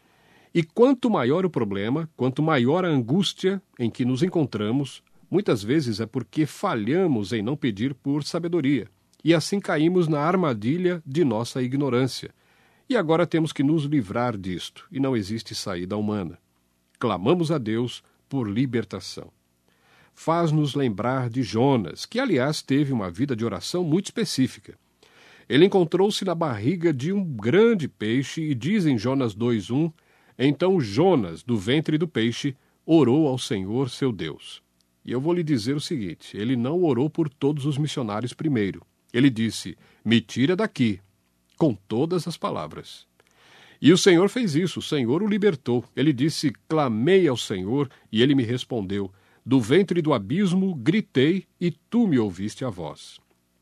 E quanto maior o problema, quanto maior a angústia em que nos encontramos, muitas vezes é porque falhamos em não pedir por sabedoria, e assim caímos na armadilha de nossa ignorância. E agora temos que nos livrar disto, e não existe saída humana. Clamamos a Deus por libertação. faz-nos lembrar de Jonas, que, aliás, teve uma vida de oração muito específica. Ele encontrou-se na barriga de um grande peixe e diz em Jonas 2:1, então Jonas, do ventre do peixe, orou ao Senhor seu Deus. E eu vou lhe dizer o seguinte, ele não orou por todos os missionários primeiro. Ele disse, me tira daqui, com todas as palavras. E o Senhor fez isso, o Senhor o libertou. Ele disse, clamei ao Senhor e ele me respondeu. Do ventre do abismo gritei e tu me ouviste a voz.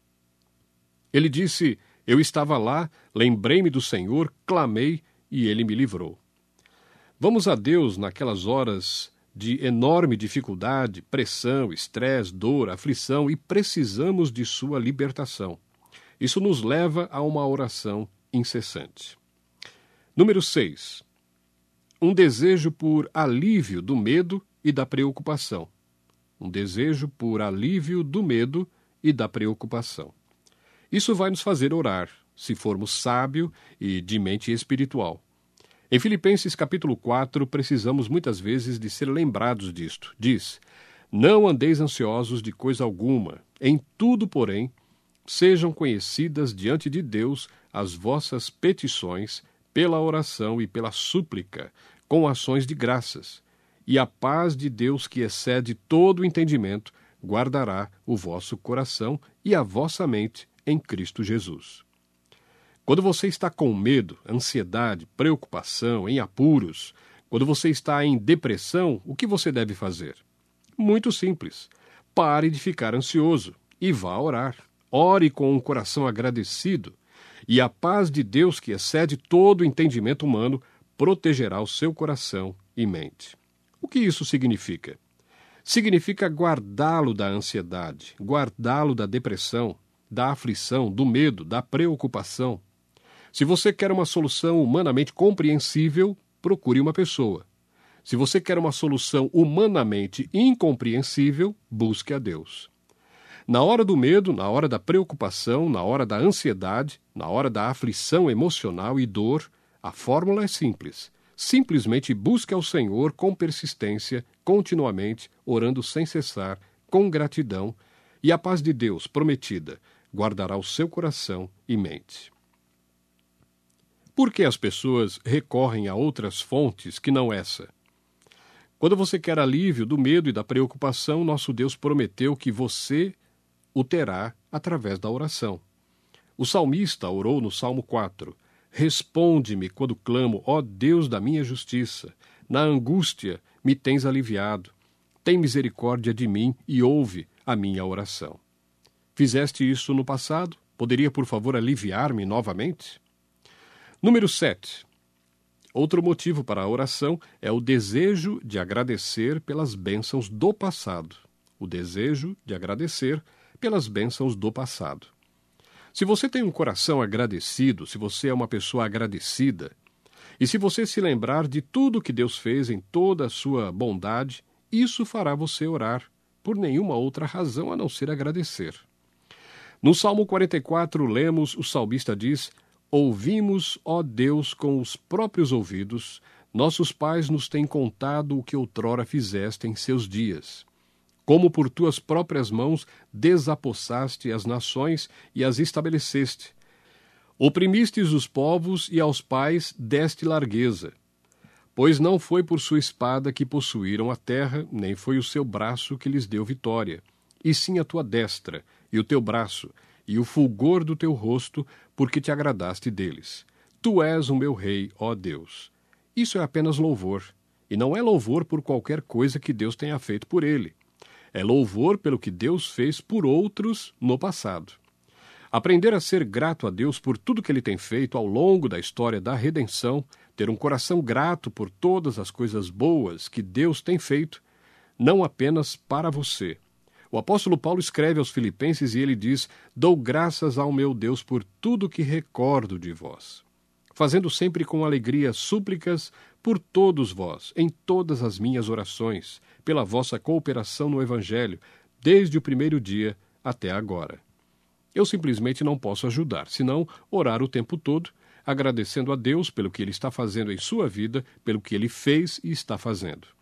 Ele disse, eu estava lá, lembrei-me do Senhor, clamei e ele me livrou. Vamos a Deus naquelas horas de enorme dificuldade, pressão, estresse, dor, aflição e precisamos de sua libertação. Isso nos leva a uma oração incessante. Número 6. Um desejo por alívio do medo e da preocupação. Um desejo por alívio do medo e da preocupação. Isso vai nos fazer orar, se formos sábios e de mente espiritual. Em Filipenses capítulo 4, precisamos muitas vezes de ser lembrados disto. Diz, não andeis ansiosos de coisa alguma, em tudo, porém, sejam conhecidas diante de Deus as vossas petições, pela oração e pela súplica, com ações de graças. E a paz de Deus, que excede todo o entendimento, guardará o vosso coração e a vossa mente em Cristo Jesus. Quando você está com medo, ansiedade, preocupação, em apuros, quando você está em depressão, o que você deve fazer? Muito simples. Pare de ficar ansioso e vá orar. Ore com um coração agradecido. E a paz de Deus, que excede todo o entendimento humano, protegerá o seu coração e mente. O que isso significa? Significa guardá-lo da ansiedade, guardá-lo da depressão, da aflição, do medo, da preocupação. Se você quer uma solução humanamente compreensível, procure uma pessoa. Se você quer uma solução humanamente incompreensível, busque a Deus. Na hora do medo, na hora da preocupação, na hora da ansiedade, na hora da aflição emocional e dor, a fórmula é simples. Simplesmente busque ao Senhor com persistência, continuamente, orando sem cessar, com gratidão, e a paz de Deus, prometida, guardará o seu coração e mente. Por que as pessoas recorrem a outras fontes que não essa? Quando você quer alívio do medo e da preocupação, nosso Deus prometeu que você o terá através da oração. O salmista orou no Salmo 4, responde-me quando clamo, ó Deus da minha justiça. Na angústia me tens aliviado. Tem misericórdia de mim e ouve a minha oração. Fizeste isso no passado? Poderia, por favor, aliviar-me novamente? Número 7. Outro motivo para a oração é o desejo de agradecer pelas bênçãos do passado. O desejo de agradecer pelas bênçãos do passado. Se você tem um coração agradecido, se você é uma pessoa agradecida, e se você se lembrar de tudo que Deus fez em toda a sua bondade, isso fará você orar por nenhuma outra razão a não ser agradecer. No Salmo 44, lemos, o salmista diz, ouvimos, ó Deus, com os próprios ouvidos, nossos pais nos têm contado o que outrora fizeste em seus dias. Como por tuas próprias mãos desapossaste as nações e as estabeleceste. Oprimistes os povos e aos pais deste largueza. Pois não foi por sua espada que possuíram a terra, nem foi o seu braço que lhes deu vitória, e sim a tua destra, e o teu braço, e o fulgor do teu rosto, porque te agradaste deles. Tu és o meu rei, ó Deus. Isso é apenas louvor, e não é louvor por qualquer coisa que Deus tenha feito por ele. É louvor pelo que Deus fez por outros no passado. Aprender a ser grato a Deus por tudo que Ele tem feito ao longo da história da redenção, ter um coração grato por todas as coisas boas que Deus tem feito, não apenas para você. O apóstolo Paulo escreve aos Filipenses e ele diz, dou graças ao meu Deus por tudo que recordo de vós, fazendo sempre com alegria súplicas por todos vós, em todas as minhas orações, pela vossa cooperação no Evangelho, desde o primeiro dia até agora. Eu simplesmente não posso ajudar, senão orar o tempo todo, agradecendo a Deus pelo que Ele está fazendo em sua vida, pelo que Ele fez e está fazendo.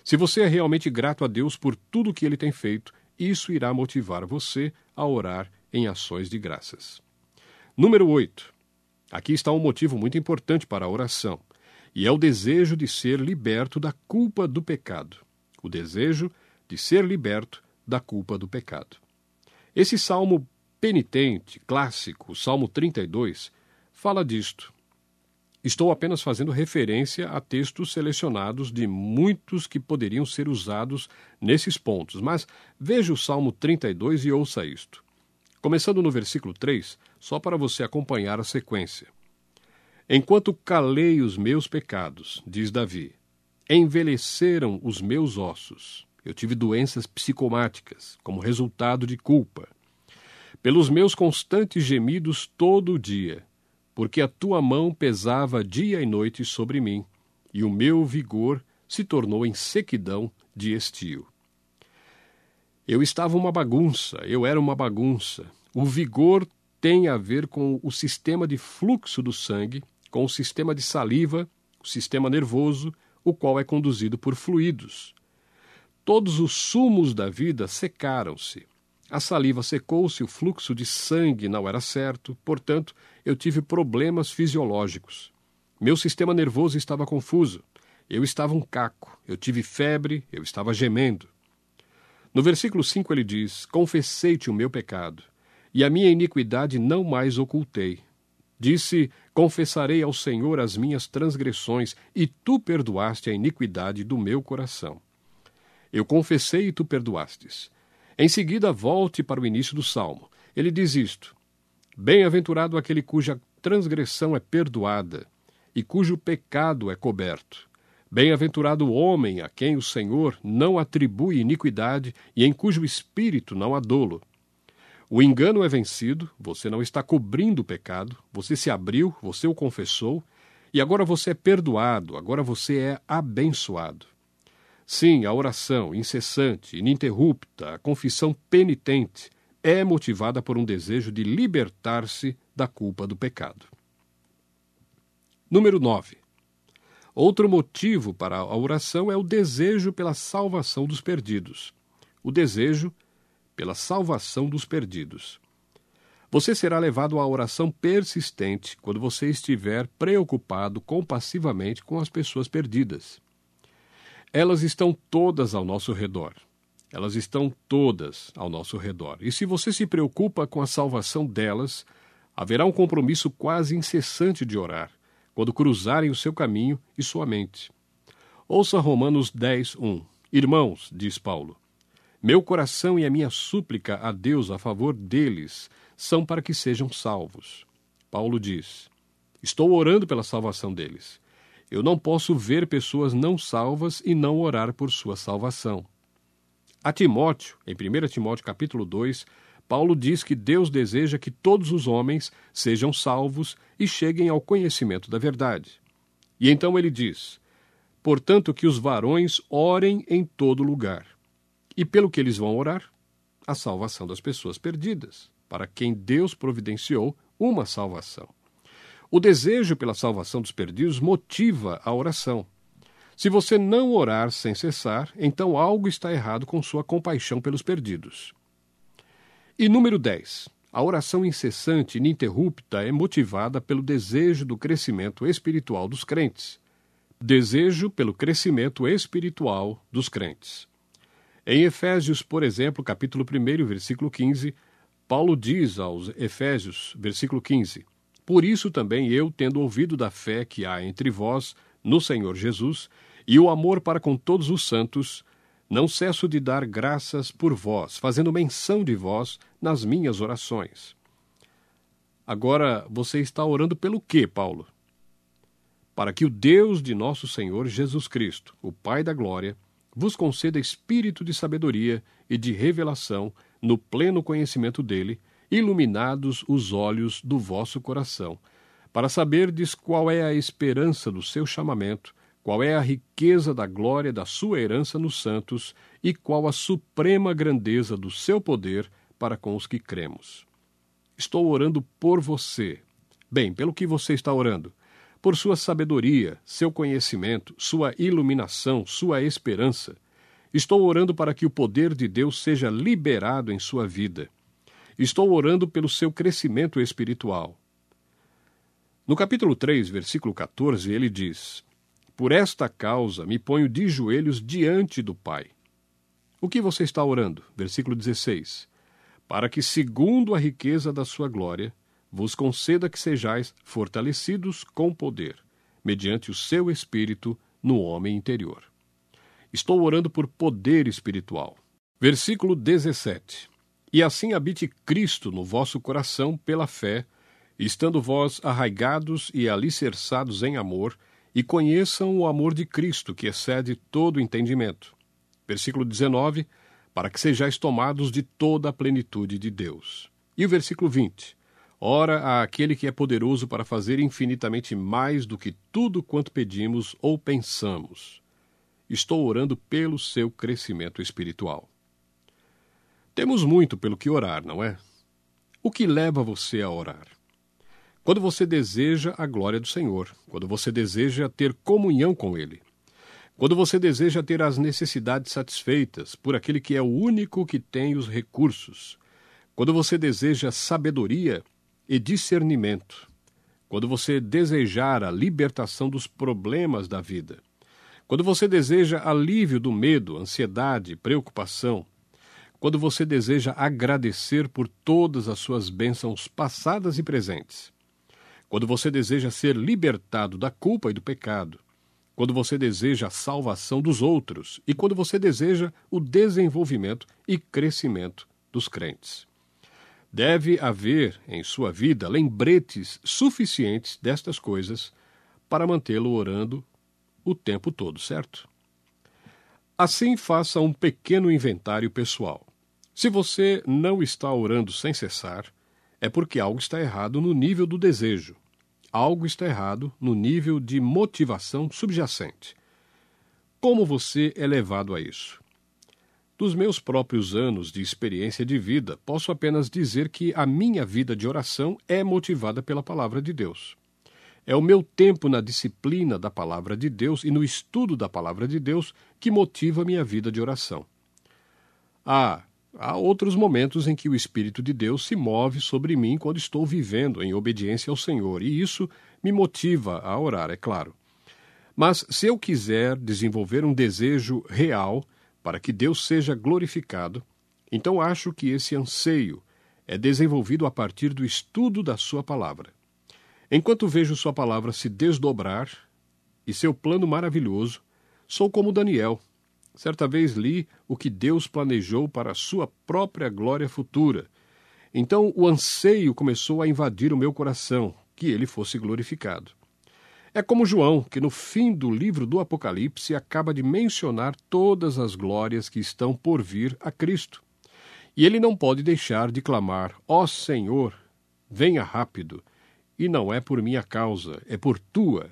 Se você é realmente grato a Deus por tudo que Ele tem feito, isso irá motivar você a orar em ações de graças. Número 8. Aqui está um motivo muito importante para a oração, e é o desejo de ser liberto da culpa do pecado. O desejo de ser liberto da culpa do pecado. Esse salmo penitente, clássico, o Salmo 32, fala disto. Estou apenas fazendo referência a textos selecionados de muitos que poderiam ser usados nesses pontos, mas veja o Salmo 32 e ouça isto. Começando no versículo 3, só para você acompanhar a sequência. Enquanto calei os meus pecados, diz Davi, envelheceram os meus ossos. Eu tive doenças psicomáticas, como resultado de culpa. Pelos meus constantes gemidos todo o dia, porque a tua mão pesava dia e noite sobre mim, e o meu vigor se tornou em sequidão de estio. Eu estava uma bagunça, eu era uma bagunça. O vigor tem a ver com o sistema de fluxo do sangue, com o sistema de saliva, o sistema nervoso, o qual é conduzido por fluidos. Todos os sumos da vida secaram-se. A saliva secou-se, o fluxo de sangue não era certo, portanto, eu tive problemas fisiológicos. Meu sistema nervoso estava confuso. Eu estava um caco, eu tive febre, eu estava gemendo. No versículo 5 ele diz, confessei-te o meu pecado, e a minha iniquidade não mais ocultei. Disse, confessarei ao Senhor as minhas transgressões, e tu perdoaste a iniquidade do meu coração. Eu confessei e tu perdoastes. Em seguida, volte para o início do Salmo. Ele diz isto, bem-aventurado aquele cuja transgressão é perdoada, e cujo pecado é coberto. Bem-aventurado o homem a quem o Senhor não atribui iniquidade e em cujo espírito não há dolo. O engano é vencido, você não está cobrindo o pecado, você se abriu, você o confessou, e agora você é perdoado, agora você é abençoado. Sim, a oração incessante, ininterrupta, a confissão penitente, é motivada por um desejo de libertar-se da culpa do pecado. Número 9. Outro motivo para a oração é o desejo pela salvação dos perdidos. O desejo pela salvação dos perdidos. Você será levado à oração persistente quando você estiver preocupado compassivamente com as pessoas perdidas. Elas estão todas ao nosso redor. Elas estão todas ao nosso redor. E se você se preocupa com a salvação delas, haverá um compromisso quase incessante de orar, quando cruzarem o seu caminho e sua mente. Ouça Romanos 10, 1. Irmãos, diz Paulo, meu coração e a minha súplica a Deus a favor deles são para que sejam salvos. Paulo diz, estou orando pela salvação deles. Eu não posso ver pessoas não salvas e não orar por sua salvação. A Timóteo, em 1 Timóteo capítulo 2, Paulo diz que Deus deseja que todos os homens sejam salvos e cheguem ao conhecimento da verdade. E então ele diz, portanto que os varões orem em todo lugar. E pelo que eles vão orar? A salvação das pessoas perdidas, para quem Deus providenciou uma salvação. O desejo pela salvação dos perdidos motiva a oração. Se você não orar sem cessar, então algo está errado com sua compaixão pelos perdidos. E número 10. A oração incessante e ininterrupta é motivada pelo desejo do crescimento espiritual dos crentes. Desejo pelo crescimento espiritual dos crentes. Em Efésios, por exemplo, capítulo 1, versículo 15, Paulo diz aos Efésios, versículo 15, por isso também eu, tendo ouvido da fé que há entre vós, no Senhor Jesus, e o amor para com todos os santos, não cesso de dar graças por vós, fazendo menção de vós nas minhas orações. Agora, você está orando pelo quê, Paulo? Para que o Deus de nosso Senhor Jesus Cristo, o Pai da glória, vos conceda espírito de sabedoria e de revelação no pleno conhecimento dele, iluminados os olhos do vosso coração, para saberdes qual é a esperança do seu chamamento, qual é a riqueza da glória da sua herança nos santos e qual a suprema grandeza do seu poder para com os que cremos. Estou orando por você. Bem, pelo que você está orando? por sua sabedoria, seu conhecimento, sua iluminação, sua esperança. Estou orando para que o poder de Deus seja liberado em sua vida. Estou orando pelo seu crescimento espiritual. No capítulo 3, versículo 14, ele diz: Por esta causa me ponho de joelhos diante do Pai. O que você está orando? Versículo 16. Para que, segundo a riqueza da sua glória, vos conceda que sejais fortalecidos com poder, mediante o seu Espírito no homem interior. Estou orando por poder espiritual. Versículo 17. E assim habite Cristo no vosso coração pela fé, estando vós arraigados e alicerçados em amor, e conheçam o amor de Cristo, que excede todo entendimento. Versículo 19. Para que sejais tomados de toda a plenitude de Deus. E o versículo 20. Ora àquele que é poderoso para fazer infinitamente mais do que tudo quanto pedimos ou pensamos. Estou orando pelo seu crescimento espiritual. Temos muito pelo que orar, não é? O que leva você a orar? Quando você deseja a glória do Senhor, quando você deseja ter comunhão com Ele, quando você deseja ter as necessidades satisfeitas por aquele que é o único que tem os recursos, quando você deseja sabedoria e discernimento, quando você desejar a libertação dos problemas da vida, quando você deseja alívio do medo, ansiedade, preocupação, quando você deseja agradecer por todas as suas bênçãos passadas e presentes, quando você deseja ser libertado da culpa e do pecado, quando você deseja a salvação dos outros e quando você deseja o desenvolvimento e crescimento dos crentes. Deve haver em sua vida lembretes suficientes destas coisas para mantê-lo orando o tempo todo, certo? Assim, faça um pequeno inventário pessoal. Se você não está orando sem cessar, é porque algo está errado no nível do desejo. Algo está errado no nível de motivação subjacente. Como você é levado a isso? Dos meus próprios anos de experiência de vida, posso apenas dizer que a minha vida de oração é motivada pela Palavra de Deus. É o meu tempo na disciplina da Palavra de Deus e no estudo da Palavra de Deus que motiva a minha vida de oração. Há outros momentos em que o Espírito de Deus se move sobre mim quando estou vivendo em obediência ao Senhor, e isso me motiva a orar, é claro. Mas se eu quiser desenvolver um desejo real para que Deus seja glorificado, então acho que esse anseio é desenvolvido a partir do estudo da sua palavra. Enquanto vejo sua palavra se desdobrar e seu plano maravilhoso, sou como Daniel. Certa vez li o que Deus planejou para a sua própria glória futura. Então o anseio começou a invadir o meu coração, que ele fosse glorificado. É como João, que no fim do livro do Apocalipse acaba de mencionar todas as glórias que estão por vir a Cristo. E ele não pode deixar de clamar: ó Senhor, venha rápido. E não é por minha causa, é por tua.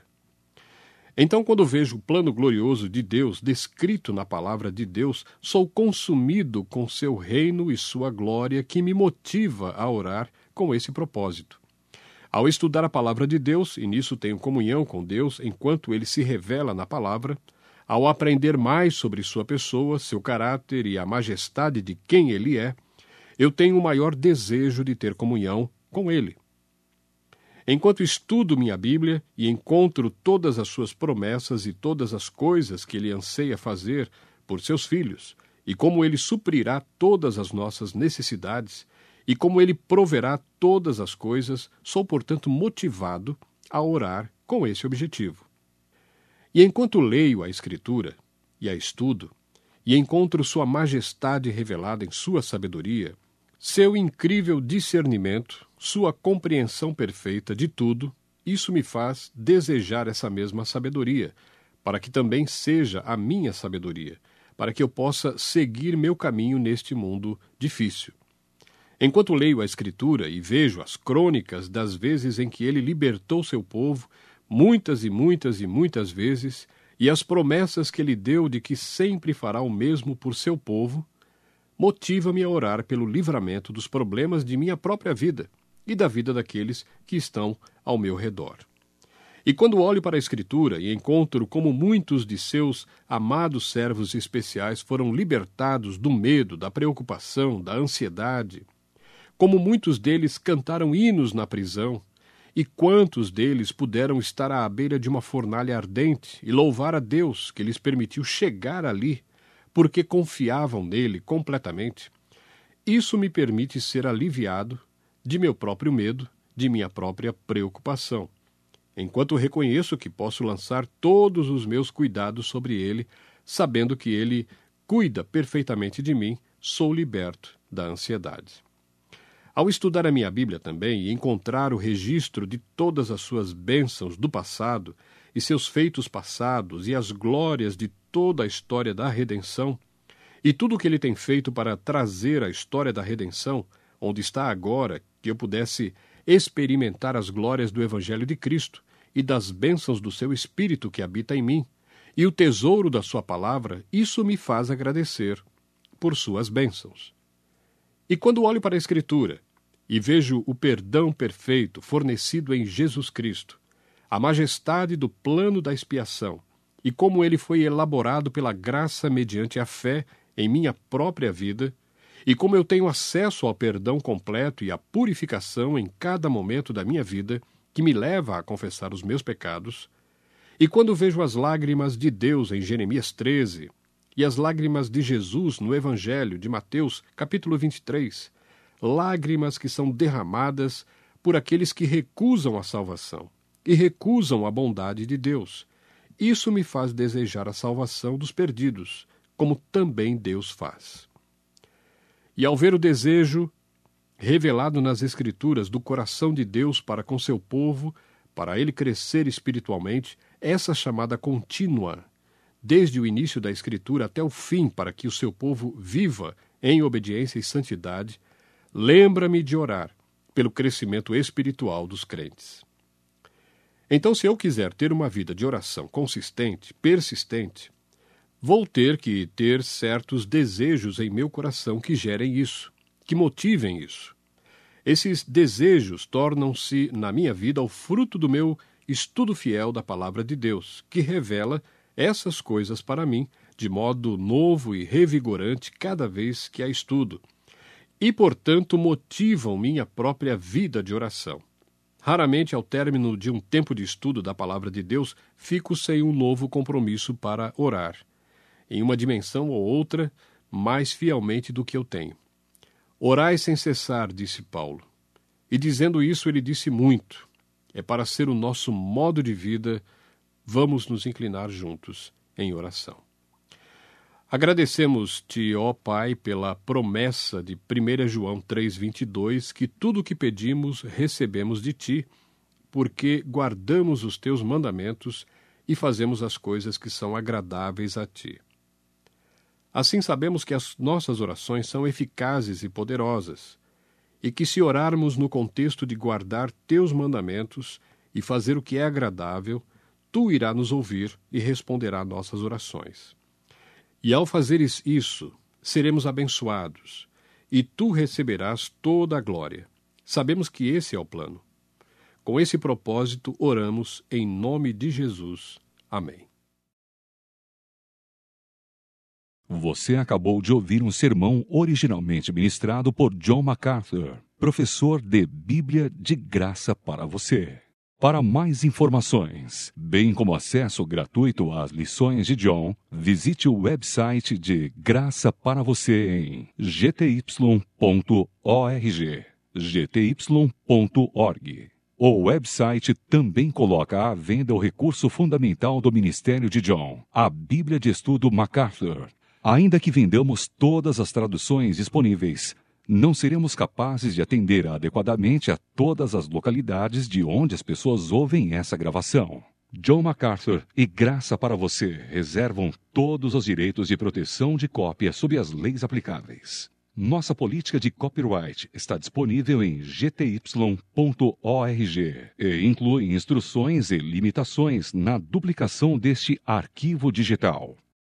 Então, quando vejo o plano glorioso de Deus descrito na palavra de Deus, sou consumido com seu reino e sua glória, que me motiva a orar com esse propósito. Ao estudar a palavra de Deus, e nisso tenho comunhão com Deus enquanto ele se revela na palavra, ao aprender mais sobre sua pessoa, seu caráter e a majestade de quem ele é, eu tenho o maior desejo de ter comunhão com ele. Enquanto estudo minha Bíblia e encontro todas as suas promessas e todas as coisas que ele anseia fazer por seus filhos, e como ele suprirá todas as nossas necessidades, e como ele proverá todas as coisas, sou, portanto, motivado a orar com esse objetivo. E enquanto leio a Escritura e a estudo, e encontro sua majestade revelada em sua sabedoria, seu incrível discernimento, sua compreensão perfeita de tudo, isso me faz desejar essa mesma sabedoria, para que também seja a minha sabedoria, para que eu possa seguir meu caminho neste mundo difícil. Enquanto leio a Escritura e vejo as crônicas das vezes em que ele libertou seu povo, muitas e muitas e muitas vezes, e as promessas que ele deu de que sempre fará o mesmo por seu povo, motiva-me a orar pelo livramento dos problemas de minha própria vida e da vida daqueles que estão ao meu redor. E quando olho para a Escritura e encontro como muitos de seus amados servos especiais foram libertados do medo, da preocupação, da ansiedade, como muitos deles cantaram hinos na prisão, e quantos deles puderam estar à beira de uma fornalha ardente e louvar a Deus que lhes permitiu chegar ali, porque confiavam nele completamente, isso me permite ser aliviado de meu próprio medo, de minha própria preocupação, enquanto reconheço que posso lançar todos os meus cuidados sobre ele, sabendo que ele cuida perfeitamente de mim, sou liberto da ansiedade. Ao estudar a minha Bíblia também e encontrar o registro de todas as suas bênçãos do passado e seus feitos passados e as glórias de toda a história da redenção, e tudo o que ele tem feito para trazer a história da redenção, onde está agora, que eu pudesse experimentar as glórias do Evangelho de Cristo e das bênçãos do seu Espírito que habita em mim, e o tesouro da sua palavra, isso me faz agradecer por suas bênçãos. E quando olho para a Escritura e vejo o perdão perfeito fornecido em Jesus Cristo, a majestade do plano da expiação e como ele foi elaborado pela graça mediante a fé em minha própria vida, e como eu tenho acesso ao perdão completo e à purificação em cada momento da minha vida, que me leva a confessar os meus pecados, e quando vejo as lágrimas de Deus em Jeremias 13, e as lágrimas de Jesus no Evangelho de Mateus, capítulo 23, lágrimas que são derramadas por aqueles que recusam a salvação e recusam a bondade de Deus. Isso me faz desejar a salvação dos perdidos, como também Deus faz. E ao ver o desejo revelado nas Escrituras do coração de Deus para com seu povo, para ele crescer espiritualmente, essa chamada contínua, desde o início da Escritura até o fim, para que o seu povo viva em obediência e santidade, lembra-me de orar pelo crescimento espiritual dos crentes. Então, se eu quiser ter uma vida de oração consistente, persistente, vou ter que ter certos desejos em meu coração que gerem isso, que motivem isso. Esses desejos tornam-se, na minha vida, o fruto do meu estudo fiel da Palavra de Deus, que revela essas coisas para mim, de modo novo e revigorante cada vez que a estudo, e, portanto, motivam minha própria vida de oração. Raramente, ao término de um tempo de estudo da Palavra de Deus, fico sem um novo compromisso para orar, em uma dimensão ou outra, mais fielmente do que eu tenho. Orai sem cessar, disse Paulo. E dizendo isso, ele disse muito. É para ser o nosso modo de vida, vamos nos inclinar juntos em oração. Agradecemos-te, ó Pai, pela promessa de 1 João 3,22, que tudo o que pedimos recebemos de ti, porque guardamos os teus mandamentos e fazemos as coisas que são agradáveis a ti. Assim sabemos que as nossas orações são eficazes e poderosas, e que se orarmos no contexto de guardar teus mandamentos e fazer o que é agradável, tu irás nos ouvir e responderá nossas orações. E ao fazeres isso, seremos abençoados, e tu receberás toda a glória. Sabemos que esse é o plano. Com esse propósito, oramos em nome de Jesus. Amém. Você acabou de ouvir um sermão originalmente ministrado por John MacArthur, professor de Bíblia de Graça para você. Para mais informações, bem como acesso gratuito às lições de John, visite o website de Graça para você em gty.org. gty.org. O website também coloca à venda o recurso fundamental do ministério de John, a Bíblia de Estudo MacArthur. Ainda que vendamos todas as traduções disponíveis, não seremos capazes de atender adequadamente a todas as localidades de onde as pessoas ouvem essa gravação. John MacArthur e Graça para você reservam todos os direitos de proteção de cópia sob as leis aplicáveis. Nossa política de copyright está disponível em gty.org e inclui instruções e limitações na duplicação deste arquivo digital.